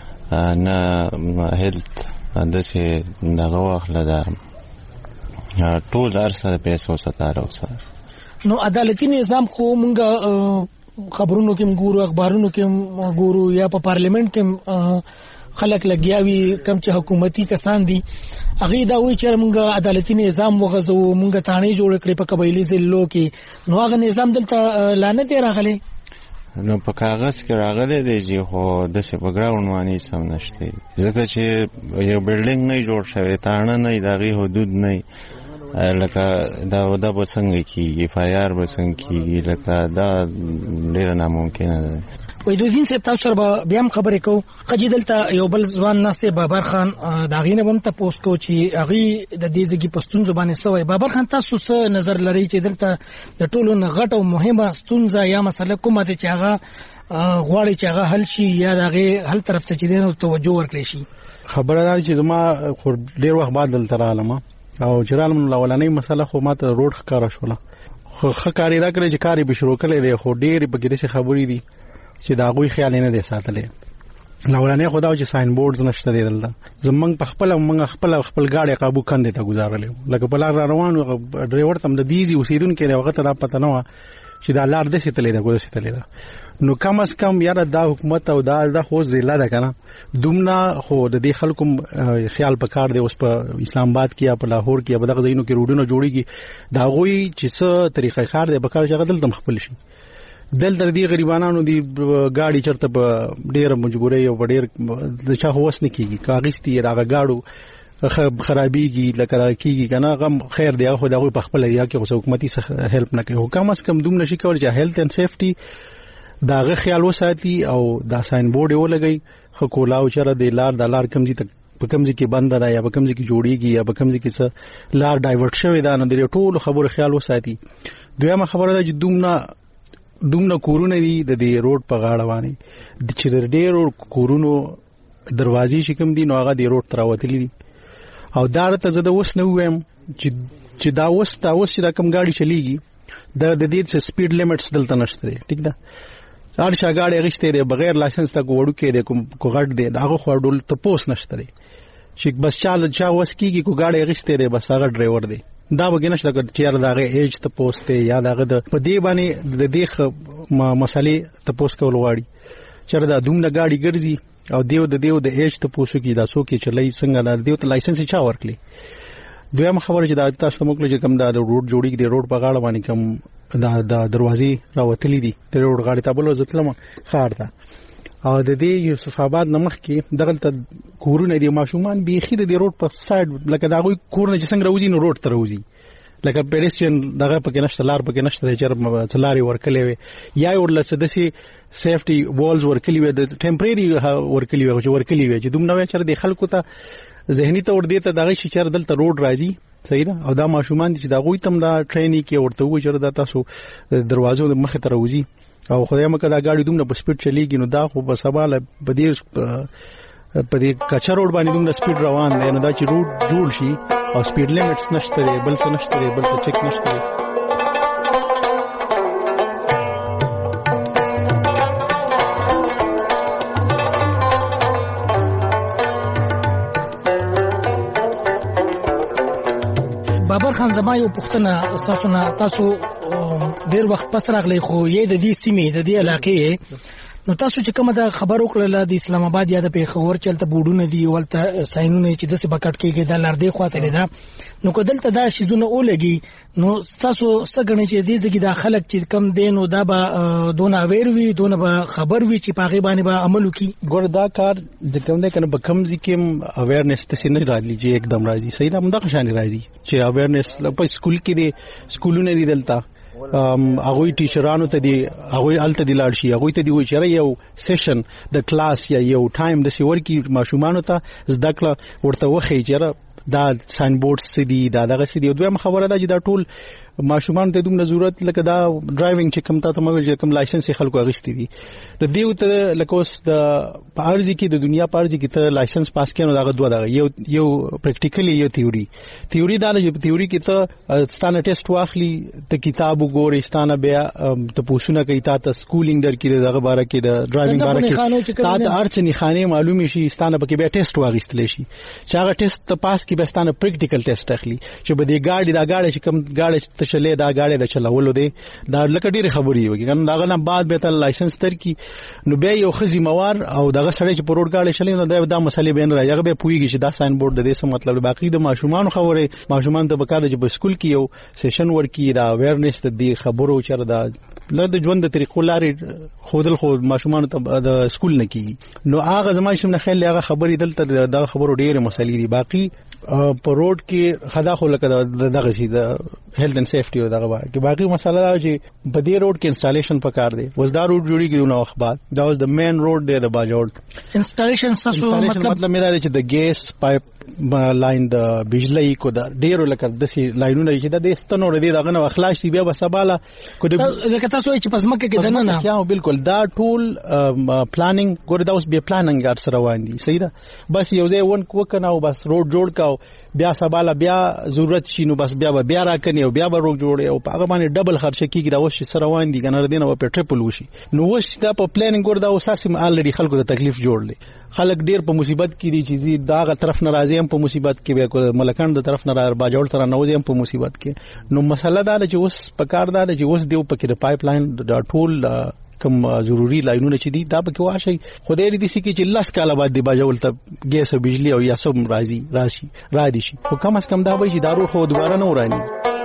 [SPEAKER 22] نه هیلث داسې دغه واخله ده ټول هر څه د پیسو ستاره وسره.
[SPEAKER 14] نو عدالتي نظام خو مونږ خبرونو کې ګورو، اخبارونو کې ګورو، یا په پارلیمنت کې خلک لګیاوي کم چې حکومتي کسان دي هغه دا وایي چې موږ عدالتي نظام وغځو، موږ تانې جوړ کړې په قبایلی ضلعو کې. نو هغه نظام دلته لعنت راغلی،
[SPEAKER 22] نو په کاغذ کې راغلی دی چې خو داسې په ګراوند باندې سم نشته، ځکه چې یو بلډینګ نه جوړ شوی، تاڼه نه، د هغې حدود نه، لکه دا به څنګه کیږي FIR به څنګه کیږي لکه دا ډیر ناممکنه ده.
[SPEAKER 4] وای د دین صاحب تاسو سره بیا هم خبرې کو قجی دلته یو بل ځوان ناسته بابر خان دا غینه هم تاسو کو چې اغي د دې ځګي پښتون زبانه سوې بابر خان تاسو څه نظر لري چې دلته د ټولو نه غټ او مهمه ستونزه یا مسله کومه ده چې هغه غواړي چې هغه حل شي یا هغه حل طرف ته چې دینو توجه ورکړي شي؟
[SPEAKER 5] خبردار چې زما خو ډیر وخت بعد دلته راغلم او جرالم لولنې مسله خو ماته روډ ښکارا شوله خو ښکاری دا کړی چې کاری به شروع کړي دی خو ډیر په کې څه خبرې دي چې دا غوي خیال نه دی ساتلې. لولنې خدای چې ساين بورډز نشته دی دلته زمنګ په خپل گاډي قابو کندې ته گزارلې لکه په لار روانو ډرایور تم د دیزي اوسیدونکو دی وخت را پته نه چې دا لار د ستلې ده ګوښه ستلې ده نو کم از کم یاره دا حکومت او دا خو زیلا ده کنه دومره خو د دې خلکو خیال پکار دی اوس په اسلام آباد کې یا په لاهور کې یا په دغه ځایونو کې روډونه جوړیږي دا غوي چې څه طریقې کار دی پکار چې غدل تم خپل شي دل در دې غریبانو دی گاډي چرته په ډېر مجبورې او ډېر د چا هوس نه کیږي کاغذتي راغه گاډو خرابيږي لکه کیږي کنه غم خیر دی خو دا غوي په خپل یا کې حکومتي هیلپ نه کوي کم از کم دومره شي کول چې هیلث اند سیفټي داغه خیال وساتي او دا ساين بورډ یو لګي خو کولاو چر د لار کمزي تک په کمزي کې بند ده یا په کمزي کې جوړيږي یا په کمزي کې څه لار ډایورټ شوی دا نه د ټولو خبرو خیال وساتي. دویمه خبره ده چې دومره کورونه دي د دې روډ په غاړه باندې د چې ډېر کورونو دروازې شکم دي نو هغه د روډ تر وتلې دي او دا ته زه د اوس نه وایم چې دا اوس چې دا کم گاډي چلیږي د دې څه سپیډ لیمټس دلته نشته ټیک ده هر شا گاډي غشته دی بغیر لایسنس تا وړو کې دی کو غټ دی هغه خورډول ته پوس نشته دی چې بس چا وس کیږي کو گاډي غشته دی بس هغه ډرایور دی دا وګینه چې دا چیر داغه ایج ته پوسټ یا داغه د په دی باندې د دې مسالې ته پوسټ کول غواړي چې دا دومره گاډي ګرځي او دیو د ایج ته پوسو کې دا سو کې چلای څنګه دا دیو ته لایسنس چا ورکړي. دویم خبره چې دا تاسو موږ چې کوم دا روډ جوړیږي د روډ په غاړه باندې کوم دا دروازې راوتلې دي د روډ غاړې ته بل ځتلم خار ده او د دې یوسف آباد نمخ کې دغه ته کورونه دي ماشومان بيخي د روډ په ساید لکه دا غوي کورونه چې څنګه راوځي نو روډ ته راوځي لکه پیډستریان دغه پکې نشته لار پکې نشته چې لارې ورکلې وي یا ورلته دسي سیفټي والز ورکلې وي د ټمپرری ورکلې وي چې دومره چر د خلکو ته ذهني تور دی ته دغه شي چر دلته روډ راځي صحیح ده او دا ماشومان چې دا غوي تم دا ټرینینګ کې ورته وي چې دا تاسو دروازو د مخه ته راوځي او خدای مکه دا گاډي دومره په سپیډ چلیږي نو دا خو په سباله په دې کچا روډ باندې دومره سپیډ روان دی نو دا چې روډ جوړ شي او سپیډ لیمټس نشته بل څه نشته بل څه چک نشته.
[SPEAKER 4] بابر خان زما یو پوښتنه تاسو ډیر وخت پس راغلی خو یې د دې سیمې د دې علاقې نو تاسو چې کومه دا خبر وکړه د اسلام آباد یا د پیښور چلته بوډونه دي ولته ساينونه چې د څه بکټ کېږي د لار دی خواته لیدا نو کدلته دا شیزونه اولګي نو تاسو څنګه چې دې ځګي د خلک چې کم دین او دا به دون اویر وي دون به خبر وي چې پاغي باندې به عمل وکي
[SPEAKER 5] ګور دا کار د کوم دې کنه به کم ځکه اویرنس ته سینې راځي چې एकदम راځي صحیح ده مونږه شان راځي چې اویرنس په سکول کې دي سکولونه دي دلته هغه ټیچرانو ته دی هغه الته دی لاړ شي هغه ته دی وی چې یو سیشن د کلاس یا یو ټایم د سیور کې ماشومان ته زده کړه ورته وخی چې دا ساين بورډ سدي دا دغه سدي دویم خبره ده چې دا ټول ماشومان ته دومره ضرورت لکه دا ډرایوینګ چې کوم ته موږ چې کوم لایسنس خلکو اغشتي دي د دیو ته لکه اوس د پارځي کې د دنیا پارځي کې ته لایسنس پاس کینو دا دوه دا یو پریکټیکلی یو تیوري دا نه تیوري کې ته ستانه ټیسټ واخلي ته کتاب وګوري ستانه بیا ته پوښتنه کوي ته سکولینګ در کې دغه باره کې د ډرایوینګ باره کې ته ارڅنی خانه معلومي شي ستانه پکې بیا ټیسټ واغستل شي چې هغه ټیسټ ته پاس کې به ستانه پریکټیکل ټیسټ اخلي چې به د گاډي چې کوم گاډي چلے دا گاڑی د چلولو دی دا لکه ډیره خبرې وي کنه داغه نه بعد به تل لایسنس تر کی نو بیا یو خزي موار او دغه سړی چې پروډ گاڑی چلے نو دا مسلې بین راځي هغه به پويږي چې دا ساين بورډ د دې څه مطلب باقي د ماشومان خبره ماشومان ته بکاره چې په سکول کې یو سیشن ورکی دا اویرنس د دې خبرو چر دا د ژوند د طریقو لارې خودل خو ماشومان ته د سکول نه کیږي نو هغه زما شم نه خیال هغه خبرې دلته د خبرو ډېرې مسلې دي باقي په روډ کې خدا خو لکه دغه سي د هیلث اند سیفټي او دغه کې باقي مسله دا چې په دې روډ کې انسټالیشن پکار دی وز دا روډ جوړیږي نو اخبار دا د مین روډ دی د باجوړ
[SPEAKER 4] انسټالیشن څه
[SPEAKER 5] مطلب مې دا چې د ګیس پایپ لاین د بجلی کو دا ډیرو لکه د سي لاینونه چې د ستنو ردی دغه نو اخلاص دی بیا وسباله کو د
[SPEAKER 4] لکه تاسو چې پزماکه کې دنه نه
[SPEAKER 5] یا بالکل دا ټول پلانینګ ګور دا اوس به پلانینګ ګر سره روان دي صحیح ده بس یو ځای ون کو کنه او بس روډ جوړ کاو بیا سباله بیا ضرورت شي نو بس بیا راکني او بیا به روډ جوړي او په هغه باندې ډبل خرچ کیږي دا اوس سره روان دي کنه ردی نو په ټریپل وشي نو اوس دا په پلانینګ ګور دا اوس اساسي الریډي خلکو ته تکلیف جوړلې خلک ډیر په مصیبت کې دي چې داغه طرف ناراضي هم په مصیبت کې به ملکان د طرف نه باجوړ تر نوځي هم په مصیبت کې نو مسله دا چې اوس پکار دا چې اوس دیو پکې د پایپ لاین د ټول کوم ضروری لاینونه چې دي دا پکې واشي خدای دې دي چې لس کاله بعد دی باجوړ ته ګیس او بجلی او یا سب راشي شي خو کم از کم دا وایي چې دارو خو دوباره نه ورانی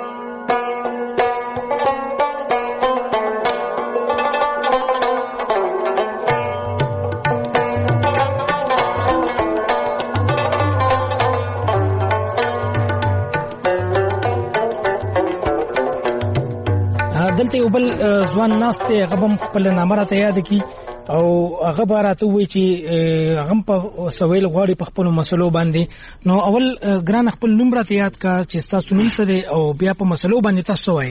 [SPEAKER 4] دلته یو بل ځوان ناشته هغه هم خپل نامه راته یاد کی او هغه راته وی چې هغه په سویل غواړي په خپل مسلو باندې نو اول ګران خپل نوم راته یاد کا چې تاسو نوم څه او بیا په مسلو باندې تاسو وایي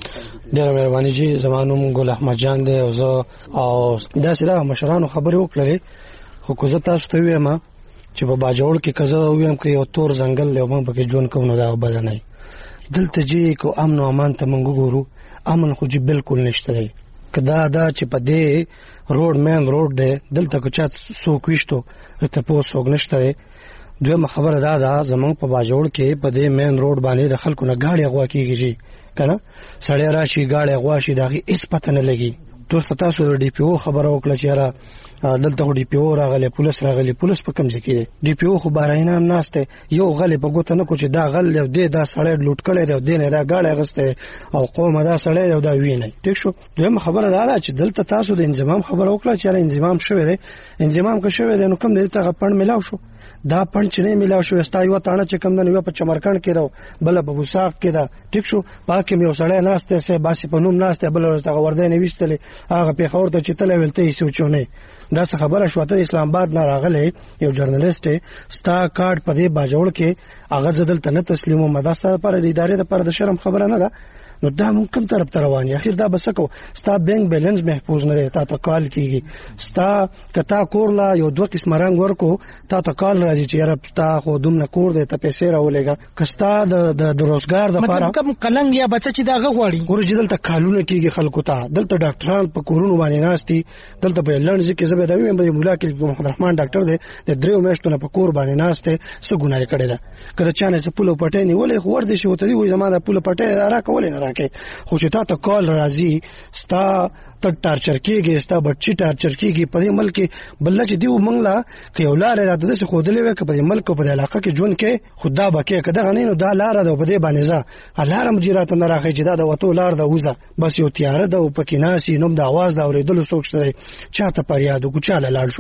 [SPEAKER 3] ډېر مهرباني جی زمانوم ګل احمد جان دی او زه او دا سره مشرانو خبرې وکړلې خو کو زه تاسو ته وایم چې په باجوړ کې کزه وایم کې یو تور ځنګل له موږ پکې ژوند کوو نو دا بدنه دلته جی کو امن او امان ته موږ ګورو امن خو جی بالکل نشته دی کدا دا چې په دې روډ مین روډ دی دلته کو چا څوک وشتو ته په څوک نشته دی دویمه خبره دا زمونږ په باجوړ کې په دې مین روډ باندې د خلکو نه گاډي اغوا کیږي کنه سړی راشي گاډي اغوا شي دغه هیڅ پته نه لګي تاسو د ډي پی او خبره وکړه چې را دلته ډي پی او راغله پولیس په کوم ځای کې ډي پی او خو باراینا ناشته یو غل په ګوت نه کو چې دا غل دې دا سړی لوټ کړي دی نه دا گاډي غسته او قوم دا سړی دا ویني ټیک شو دویم خبره دا چې دلته تاسو د انضمام خبره وکړه چې انضمام شوی دی انضمام که شوی دی نو کوم دې ته غپړ ملاو شو دا پنځ نه ملاو شو استا یو تانه چې کوم نه په چمرکان کې دا بل په وساق کې دا ټیک شو پاکه مې وسړی ناشته سه باسي په نوم ناشته بل ورته ورده نه وشتلې هغه په خور ته چې تل ولته یې سوچونه دا څه خبره شو ته اسلام آباد نه راغله یو جرنالست ستا کارت په دې باجوړ کې هغه ځدل ته تسلیمو مدرسې لپاره د ادارې لپاره د شرم خبره نه ده نو دا مونږ کوم طرف ته روان یو اخر دا بسکو ستا بینک بیلانس محفوظ نه دی تا ته کال کیږي ستا کتا کورلا یو دوه قسم رنگ ورکو تا ته کال راځي چې یاره تا خو دومره کور دی ته پیسې راولېګا کستا د روزګار د لپاره
[SPEAKER 4] مطلب کوم قلنګ یا بچی چې دا غوړي
[SPEAKER 3] ورجې دلته کالونه کیږي خلکو ته دلته ډاکټران په کورونو باندې ناشتي دلته په لړ ځکه زبې دا ویم مولا کې محمد رحمان ډاکټر دی د دریو میاشتو په کور باندې ناشته څه ګناه کړی دا کله چانه څه پوله پټې نیولې خو ورته شو ته وي زماده پوله پټې را کولې نه راکې خو چې تا ته کال راځي ستا ته ټارچر کیږي ستا بچی ټارچر کیږي په دې ملک بل چې دیو منګلا کې ولاره راته څه خودلې وکړه په دې ملک په دې علاقې کې ژوند کې خدا بکې کده غنینو دا لار ده په دې باندې ځه الارم جیرات نه راخې چې دا د وته لار ده وزه بس یو تیار ده او پکې ناسي نوم د आवाज دا اوریدل سوچته چاته پر یادو کو چاله لاړ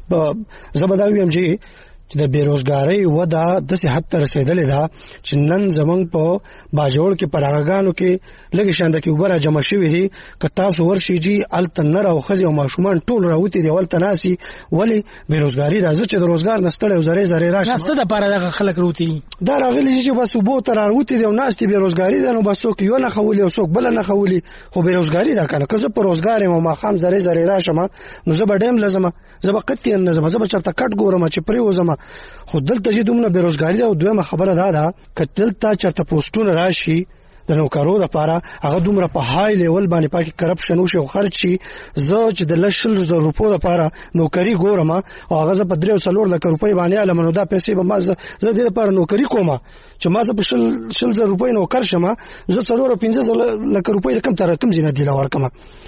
[SPEAKER 3] شو زبداوی هم جی چې د بیروزګاری ودا د صحت ته رسیدلې ده چې نن زمنګ په باجوړ کې پراغانو کې لګي شاند کې وبره جمع شوی دي کتا سو ورشي جی التنر او خزي او ماشومان ټول راوتی دی ولته ناسي ولی بیروزګاری راځي چې د روزګار نستړی او زری راشي
[SPEAKER 4] نسته د پاره د خلک روتی
[SPEAKER 3] دا راغلی چې بس وبو تر راوتی دی او ناشتي بیروزګاری ده نو بس څوک یو نه خولي او څوک بل نه خولي خو بیروزګاری ده کنه که زه په روزګار ما خام زری راشم نو زه به ډیم لازم زه به قطعا نه زه به چرته کټ ګورم چې پرې وزم خو دلته چې دومره بیروزګاری ده او دویمه خبره ده چې دلته چرته پوسټونه راشي د نوکرو لپاره هغه دومره په های لیول باندې پاکي کرپشن وشي او خرج شي زه چې د لشل روپو لپاره نوکری ګورم او هغه زه په 3 لک روپۍ باندې علمنو دا پیسې به ما زه د لپاره نوکری کوم چې ما زه په 100 روپۍ نوکر شمه زه 4-5 لک روپۍ کم تر کم زینه دی لور کما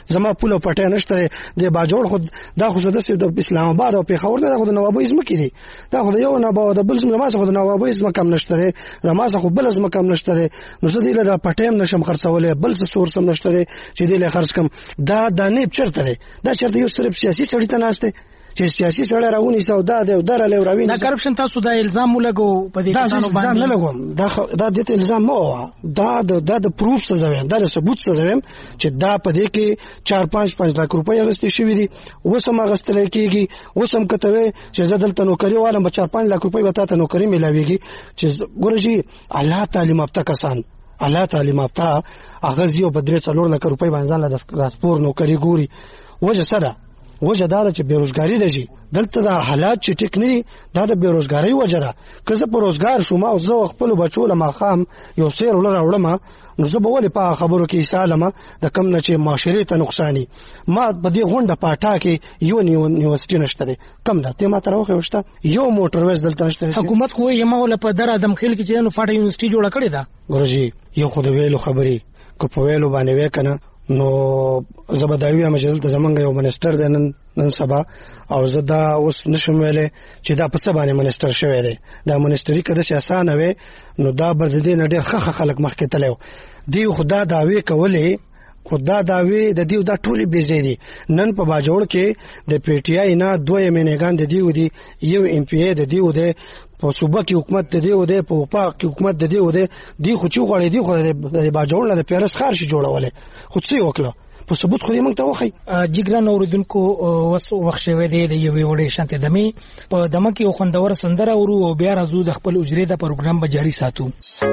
[SPEAKER 3] زما پوله پټه نشته د باجوړ خود دا خو د اسلام آباد او پیښور نه خو د نوابوي ځمکې دي دا خو یو نه به د بل زما خو د نوابوي ځمکه کم نشته زما خو بل ځمکه کم نشته نو زه دې له پټیم نشم خرڅولې بل څه سورس هم نشته چې دې له خرڅ کم دا نه چرته دا چرته یو صرف سیاسي سړی ته ناشته چې سیاسي سره راونی سودا دی او درله راویني
[SPEAKER 4] دا کرپشن تاسو دا الزام ولګو په دې کسانو باندې
[SPEAKER 3] الزام نه لګوم دا د الزام مو دا د پروف څه زویم دا ثبوت څه زویم چې دا په دې کې 4-5 لک روپۍ غستې شوې دي وسم غستل کېږي وسم کتوي چې زدلته نوکری والم 4-5 لک روپۍ وتا ته نوکری ملاويږي چې ګورجی الله تعالی مافته کسان الله تعالی مافته هغه زیو بدري 4 لک روپۍ باندې د راسپور نوکری ګوري وجه صدا وجه دا چې بیروزګاری ده دلته دا حالات چې ټیک نه دا د بیروزګاری وجه ده که زه په روزګار شوم او زه خپل بچو له ماخام یو سیر ولراوړم نو زه به ولې په خبرو کې سالمه د کم نه چې معاشري ته نقصانی ما په دې غونډه پاټا کې یو یونیورسيټي نشته کم ده ته ما تر وخت وشته یو موټر ویز دلته نشته
[SPEAKER 4] حکومت خو یې ما ول په در ادم خیل کې چې نو فاټه یونیورسيټي جوړه کړې ده
[SPEAKER 3] ګورجی یو خو د ویلو خبري کو په ویلو باندې وکنه نو زبداوی مجلل ته زمونږ یو منسٹر دی نن سبا او زدا اوس نشم ویلې چې دا په سبا باندې منسٹر شوی دی دا منسٹری کده چې اسانه وي نو دا بر دې نه ډېر خخ خلک مخکې تلو دی خدا داوی کولې خدا داوی د دیو دا ټولي بيزي دي نن په باجوړ کې د پی ټی آی نه دوه مینګان د دیو دي یو ام پی ای د دیو دی په صوبه کې حکومت د دیو دی په پاک کې حکومت د دیو دی خو چې غوړې دی خو د باجوړ نه د پیرس خار شي جوړولې خو څه وکړه په ثبوت خو دې موږ ته وخی
[SPEAKER 4] جګران اوریدونکو وخت شوی دی د یوې وړې شانته دمي په دمه کې خوندور سندره ورو او بیا راځو د خپل اجرې د پروګرام به جاری ساتو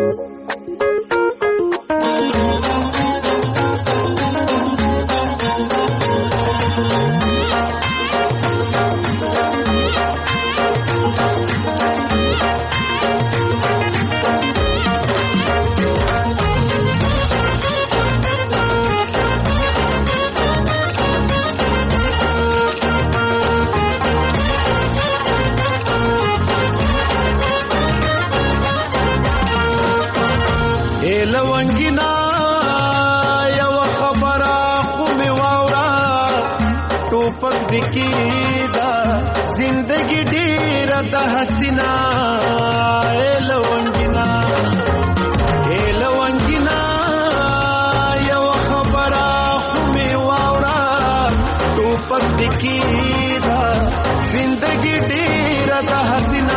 [SPEAKER 6] لونګینا یو خبره خو می واورا ټوپک دکیدا زندگی ډیر د حسینا لونګینا یو خبره خو می واورا ټوپک دکیدا زندگی ډیر د حسینا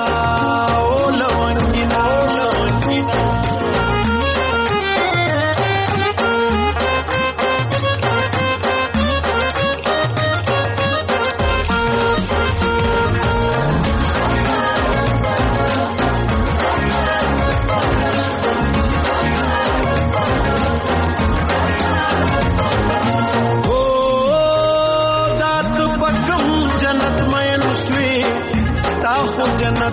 [SPEAKER 6] जन्नत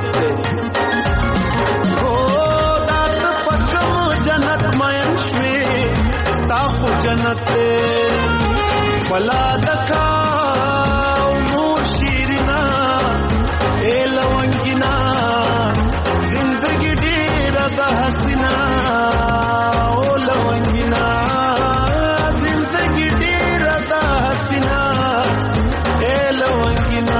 [SPEAKER 6] हो दात पकम जन्नत मयन श्वे स्ताखो जन्नत फला दका उमूर शीरना ए लवंगिना जिंदगी ढेर द हसीना ओ लवंगिना जिंदगी ढेर द हसीना ए लवंगिना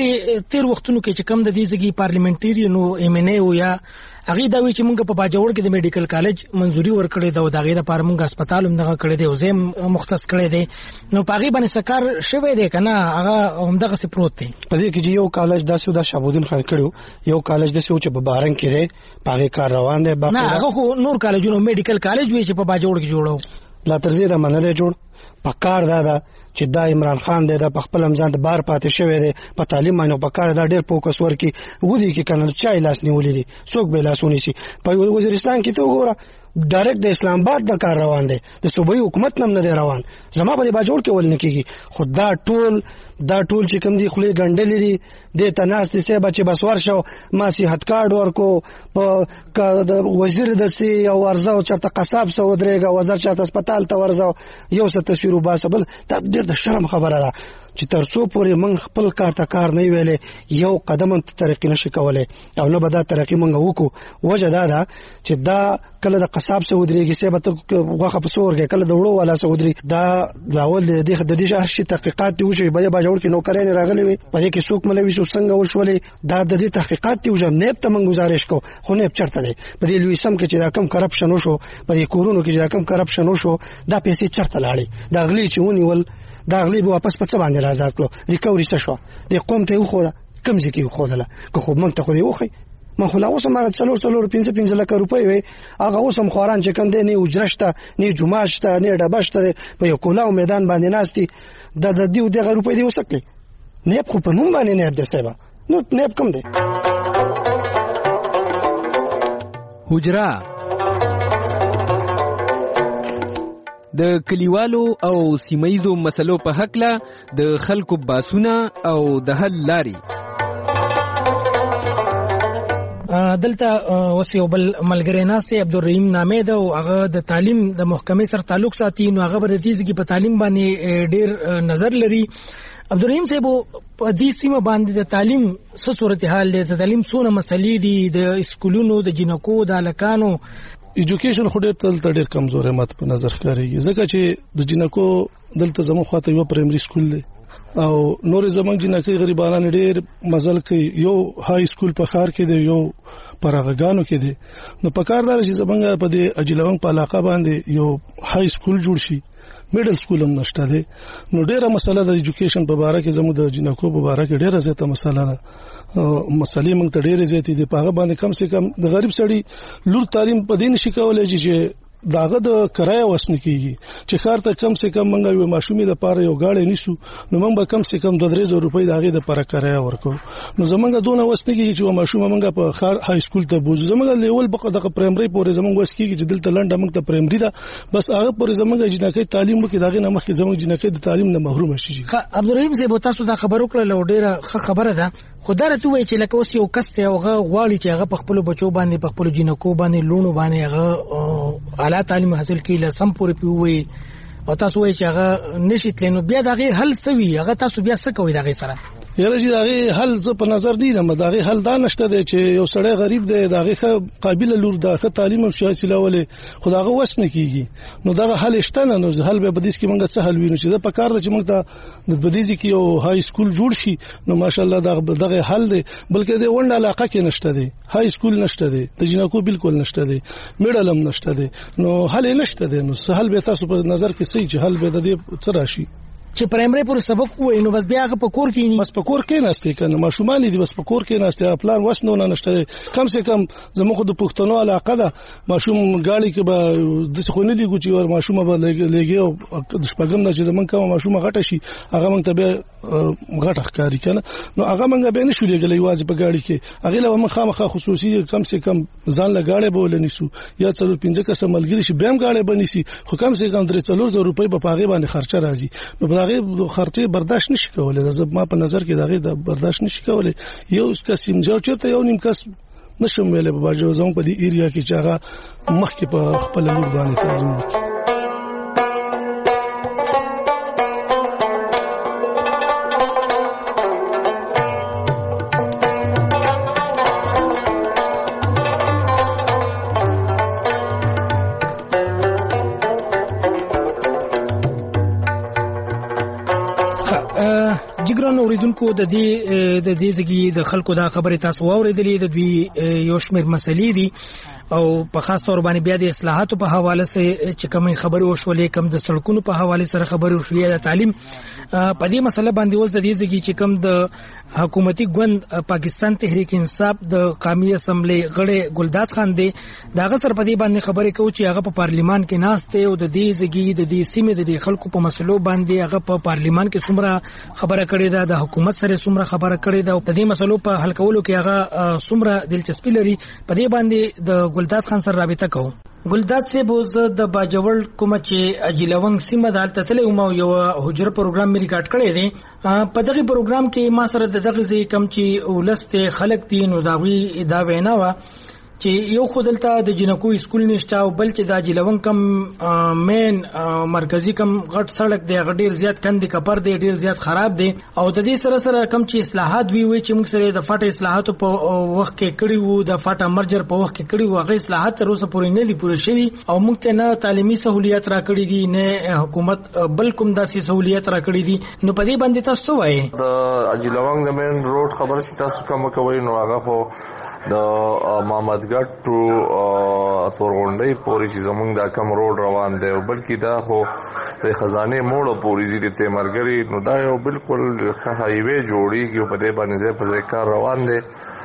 [SPEAKER 4] کې تیر وختونو کې چې کم د دې ځګي پارلیمنټریانو MNA او یا هغه دا وی چې موږ په باجوړ کې د میډیکل کالج منځوري ورکړې دا او دا غیر لپاره موږ هسپتال هم دغه کړی دی او زم مختص کړی دی نو پاغي باندې سکار شوی دی کنه هغه همدغه څه پروت دی
[SPEAKER 3] په دې کې یو کالج داسې د شابودین خان کړو یو کالج داسې چې په بارنګ کې دی پاغي کار روان دی
[SPEAKER 4] نه هغه خو نور کالجونو میډیکل کالج وی چې په باجوړ کې جوړو
[SPEAKER 3] لا تر دې دا منل جوړ پکار دا چې دا عمران خان دی د خپل امزان د بار پاتې شوی دی په تعلیم باندې په کار دا ډېر فوکس ورکي ودی کې کنه چای لاس نیولې دي څوک به لاسونی سي په وزیرستان کې ته وګوره ډایرکټ د اسلام آباد د کار روان دی د صوبایي حکومت نم نه دی روان زما په باجوړ کې ول نه کیږي خو دا ټول چې کوم دی خلې ګنډلې دي د تناس دي سه بچي بس ورشو ما صحت کارت ورکو په وزیر د سي او ورزو چرته قصاب سو درېګه وزیر چرته هسپتال ته ورزو یو څه تصویر وباسبل دا ډېر د شرم خبره ده چې ترڅو پورې من خپل کار ته کار نه ویلې یو قدم ته ترقی نشي کولای او نه به دا ترقی مونږ وکړو وجه دا ده چې دا کله د قصاب سره ودرېږي سه به غوخه په سورګه کله د وړو والا سره ودرې دا لاول د دې شهر شي تحقیقات دی وشي به باجوړ کې نوکران راغلي وي په دې کې څوک ملوي شو څنګه وشولې دا د دې تحقیقات دی وجه نه ته مونږ گزارش کو خو نه چرته دی په دې لوی سم کې چې دا کم کرپشن وشو په دې کورونو کې چې دا کم کرپشن وشو دا پیسې چرته لاړې دا غلي چې ونیول دا غلی به واپس په څه باندې راځات کړو ریکوري څه شو د قوم ته خو کم ځکه خو دله خو مونږ ته خو دی وخی ما خو لا اوس ما 3 لک روپۍ وي هغه اوس هم خوران چې کم دی نه اجرشته نه جمعشته نه ډبشته په یو کولاو میدان باندې ناشتي د دیو دغه روپۍ دی وسکلی نه خو په نوم باندې نه د سبا نو نه کم دی
[SPEAKER 2] حجره د کلیوالو او سیمایزو مسلو په حق له د خلکو باسونه او د حل لاري
[SPEAKER 4] دلته اوس یو بل ملګری ناست عبدالرحیم نامه ده او هغه د تعلیم د محکمې سره تعلق ساتي نو هغه د دې ځکه په تعلیم باندې ډیر نظر لري عبدالرحیم صاحب په دې سیمه باندې د تعلیم څه صورتحال دی د تعلیم څونه مسلې دي د اسکولونو د جنکو د الکانو
[SPEAKER 9] ایجوکیشن خو ډېر ډېر کمزورې ماته په نظر ښکارېږي ځکه چې د جنکو دلته زموږ خواته یو پرایمري سکول دی او نور زموږ جنکې غریبانان ډېر مزل کوي یو های سکول په ښار کې دی یو پرغاګانو کې دی نو په کار دار چې زمونږ په دې اجلونګ په علاقه باندې یو های سکول جوړ شي میډل سکول هم نشته دی نو ډېره مسله د ایجوکیشن په اړه کې زموږ د جنکو په اړه کې ډېره زیاته مسله ده مسلې موږ ته ډېرې زیاتې دي په هغه باندې کم سے کم د غریب سړي لور تعلیم په دین شي کولای چې داغه د کرایه وسنه کیږي چې خار ته کم سے کم منګه یو ماشومې د پاره یو گاډي نیسو نو موږ به کم سے کم 2-3 روپۍ داغه د پاره کرایه ورکو نو زمونږ دونه وسنه کیږي چې ماشومه منګه په خار های سکول ته بوزو زمونږ لیول بقا د پرایمري پورې زمونږ وس کیږي چې دلته لنډه موږ ته پرایمري ده بس هغه پورې زمونږ جنکې تعلیم وکي داغه نه مخکې زمونږ جنکې د تعلیم نه محروم شي
[SPEAKER 4] عبدالرحیم صاحب تاسو دا خبرو کړل ډیره خبره ده خدای ته وایي چې لکه اوس یو کس ته هغه غواړي چې هغه په خپل بچو باندې په خپل جنکو باندې لونو باندې هغه اعلی تعلیم حاصل کړي لسم پورې پیوي او تاسو وایي چې هغه نشي تلنو بیا دغه حل سوي هغه تاسو بیا څه کوي دغه سره
[SPEAKER 9] یاره چې دغه حل ز په نظر دی نه دغه حل دا نشته دی چې یو سړی غریب دی دغه قابل لور دغه تعلیم او حاصله ولې خداغه وسنه کیږي نو دغه حل شته نه نو حل به بدیس کې مونږ څه حل وینو چې دا په کار د چې مونږ ته د بدیس کې یو های سکول جوړ شي نو ماشاءالله دغه حل دی بلکې د ونډه علاقه کې نشته دی های سکول نشته دی د جنکو بالکل نشته دی میډل هم نشته دی نو حل نشته دی نو حل به تاسو په نظر کې صحیح چې حل به د دې څه راشي
[SPEAKER 4] چې پرایمري پور سبق وای نو بس بیا په کور کې
[SPEAKER 9] بس په کور کې نهسته کنه ماشومان دي بس په کور کې نهسته پلان وسنو نه نشته کم سے کم زموږ د پښتنو علاقه ده ماشوم غاړي کې به د څخونه لګو چې ور ماشوم به لګي او د شپږم نه چې زمونږ کوم ماشوم غټه شي هغه مونږ ته به غټه ښکاری کنه نو هغه مونږ به نه شو لګلې واځي په غاړي کې هغه له مخه مخه خصوصي کم سے کم ځان لګاړې به ولنيسو یا 4-5 کسه ملګری شي بهم غاړې بنيسي خو کم سے کم 3-4 روپۍ په پاغه باندې خرچه راځي نو هغه خرچه برداشت نشي کولای زه ما په نظر کې دغه د برداشت نشي کولای یو کس سیم جو چرته یو نیم کس نشم ویلې په باجو زمو په دې ایریا کې چې هغه مخکې په خپل لور باندې تعلیم وکړي
[SPEAKER 4] جګرانو اوریدونکو د دې ځګي د خلکو دا خبره تاسو واوریدلې د دوی یو شمېر مسلې دي او په خاص تور باندې بیا د اصلاحاتو په حواله سره چې کومې خبرې وشولې کوم د سړکونو په حواله سره خبرې وشولې د تعلیم په دې مسله باندې اوس د دې ځګي چې کوم د حکومتي ګوند پاکستان تحریک انصاف د قومي اسمبلی غړي ګلداد خان دی داغه سر په دې باندې خبرې کوي چې هغه په پارلیمان کې ناشته او د دې ځګي د دې سیمې د خلکو په مسلو باندې هغه په پارلیمان کې څومره خبره کړې ده د حکومت سره څومره خبره کړې ده او په دې مسلو په حل کولو کې هغه څومره دلچسپي لري په دې باندې د ګلداد خان سره رابطه کوم. ګلداد صاحب زه د باجوړ کوم چې اجلونګ سیمه دالته تلې او یو حجره پروګرام مې ریکارډ کړی دی په دغه پروګرام کې ما سره دغه ځای کم چې ولسته خلک دي نو داوی دا وینا وا چې یو خودلته د جنکو اسکول نشته او بل چې د اجلونګ کم مین مرکزی کم غټ سړک دی غډیر زیات کندې کپر دی ډیر زیات خراب دی او د دې سره سره کم چې اصلاحات وی چې موږ سره د فاټه اصلاحاتو په وخت کې کړی وو د فاټه مرجر په وخت کې کړی وو هغه اصلاحات تر اوسه پورې نه دي پوره شوي او موږ ته نه تعلیمي سہولیات را کړی دي نه حکومت بل کوم داسې سہولیات را کړی دي نو په دې باندې تاسو وایي
[SPEAKER 11] د اجلونګ د مین روډ خبر چې تاسو کوم کوي نو هغه خو د محمد ګټ ټو تورغونډي پورې چې زمونږ دا کم روډ روان دی او بلکې دا خو د خزانه موړ پورې زیات تیمرګری نو دا یو بالکل هایوي جوړیږي په دې باندې په ځای کار روان دی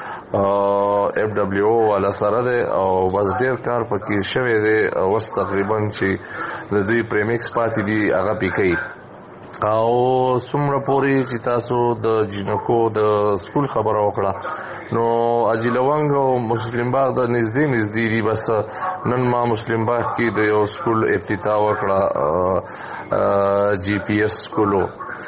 [SPEAKER 11] اف دبليو ولا سره ده او بس ډیر کار پکې شوی دی او تقریبا چې د دوی پریمکس پاتې دی هغه پکې او څومره پوري چې تاسو د جنکو د سکول خبره وکړه نو اجلونګ او مسلم باغ د نږدې دی بس نن ما مسلم باغ کې د یو سکول افتتاح وکړه جی پی ایس سکولو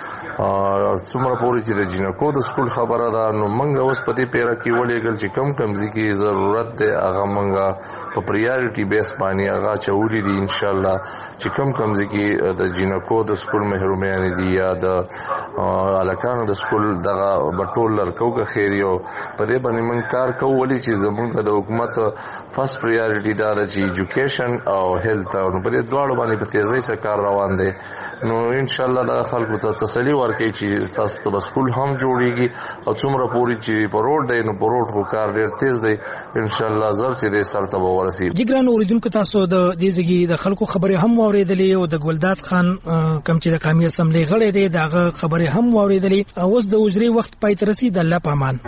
[SPEAKER 11] څومره پوري چې د جنکو د سکول خبره ده نو موږ اوس په دې پیره کې ولېګل چې کم ځکه ضرورت ده هغه موږ په پریارټي بیس باندې هغه چولې دي ان شاء الله چې کم ځکه د جنکو د سکول محرومین دي یا د الکانو د سکول دغه بټول لرکوګه خیریو په دې باندې موږ کار کوو ولې چې زموږ د حکومت فرست پریارټي دا چې ایجوکیشن او هیلث او په دې دواړو باندې په تیزی سره کار روان دي نو ان شاء الله د خلکو ته تسلی ورکړي چې تاسو ته سکول هم جوړیږي او څومره پوری چې په روډ دی نو په روډ کو کار ډیر تیز دی ان شاء الله زر چې سر ته ورسي.
[SPEAKER 4] جګران اوریدونکو تاسو د دې ځګي د خلکو خبره هم اوریدلې او د ګلداد خان کم چې د قومي اسمبلی غړی دی دغه خبره هم اوریدلې او اوس د وزري وخت پای تر رسید الله پامان.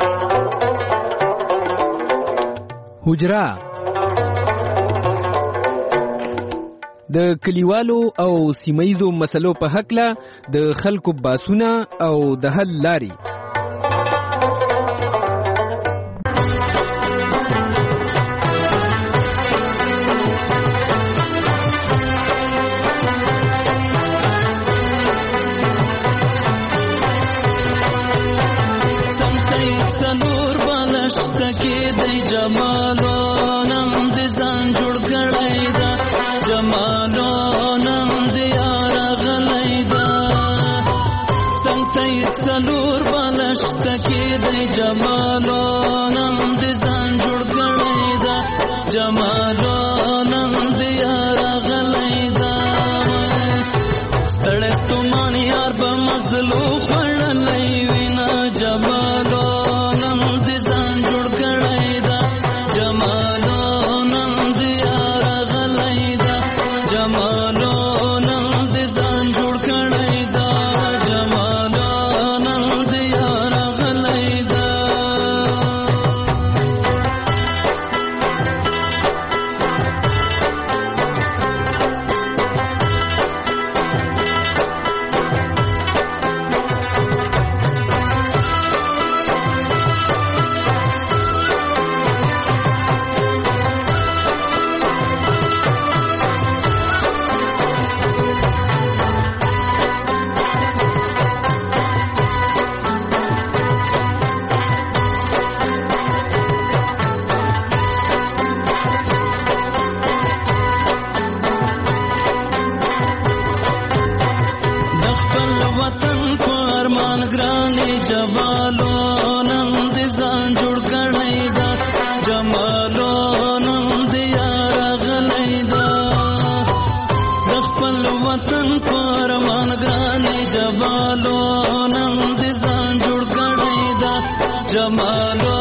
[SPEAKER 2] حجره د کلیوالو او سیمایزو مسلو په حقله د خلکو باسونه او د حل لاري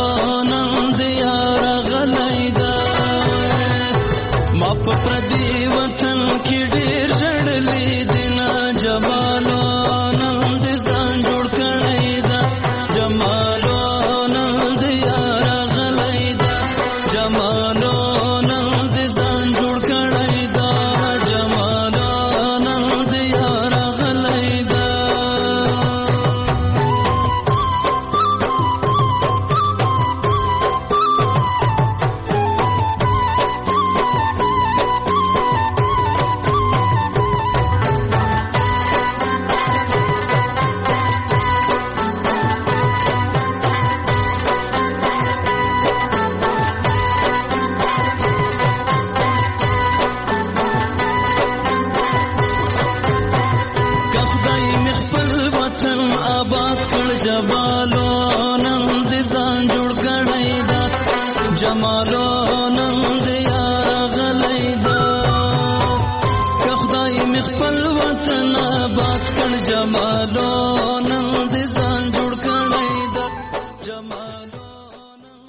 [SPEAKER 6] نن د یار غلای دا ما په پردي وطن کې ډېر جړلې دینا جمالو نن د ځان جوړ کړی دا جمالو نن د یار غلای دا جمالو نن د ځان جوړ کړی دا جمالو نن د یار غلای دا جمالو نن د ځان جوړ کړی دا جمالو نن د یار غلای دا که خدای مې خپل وطن آباد کړ جمالو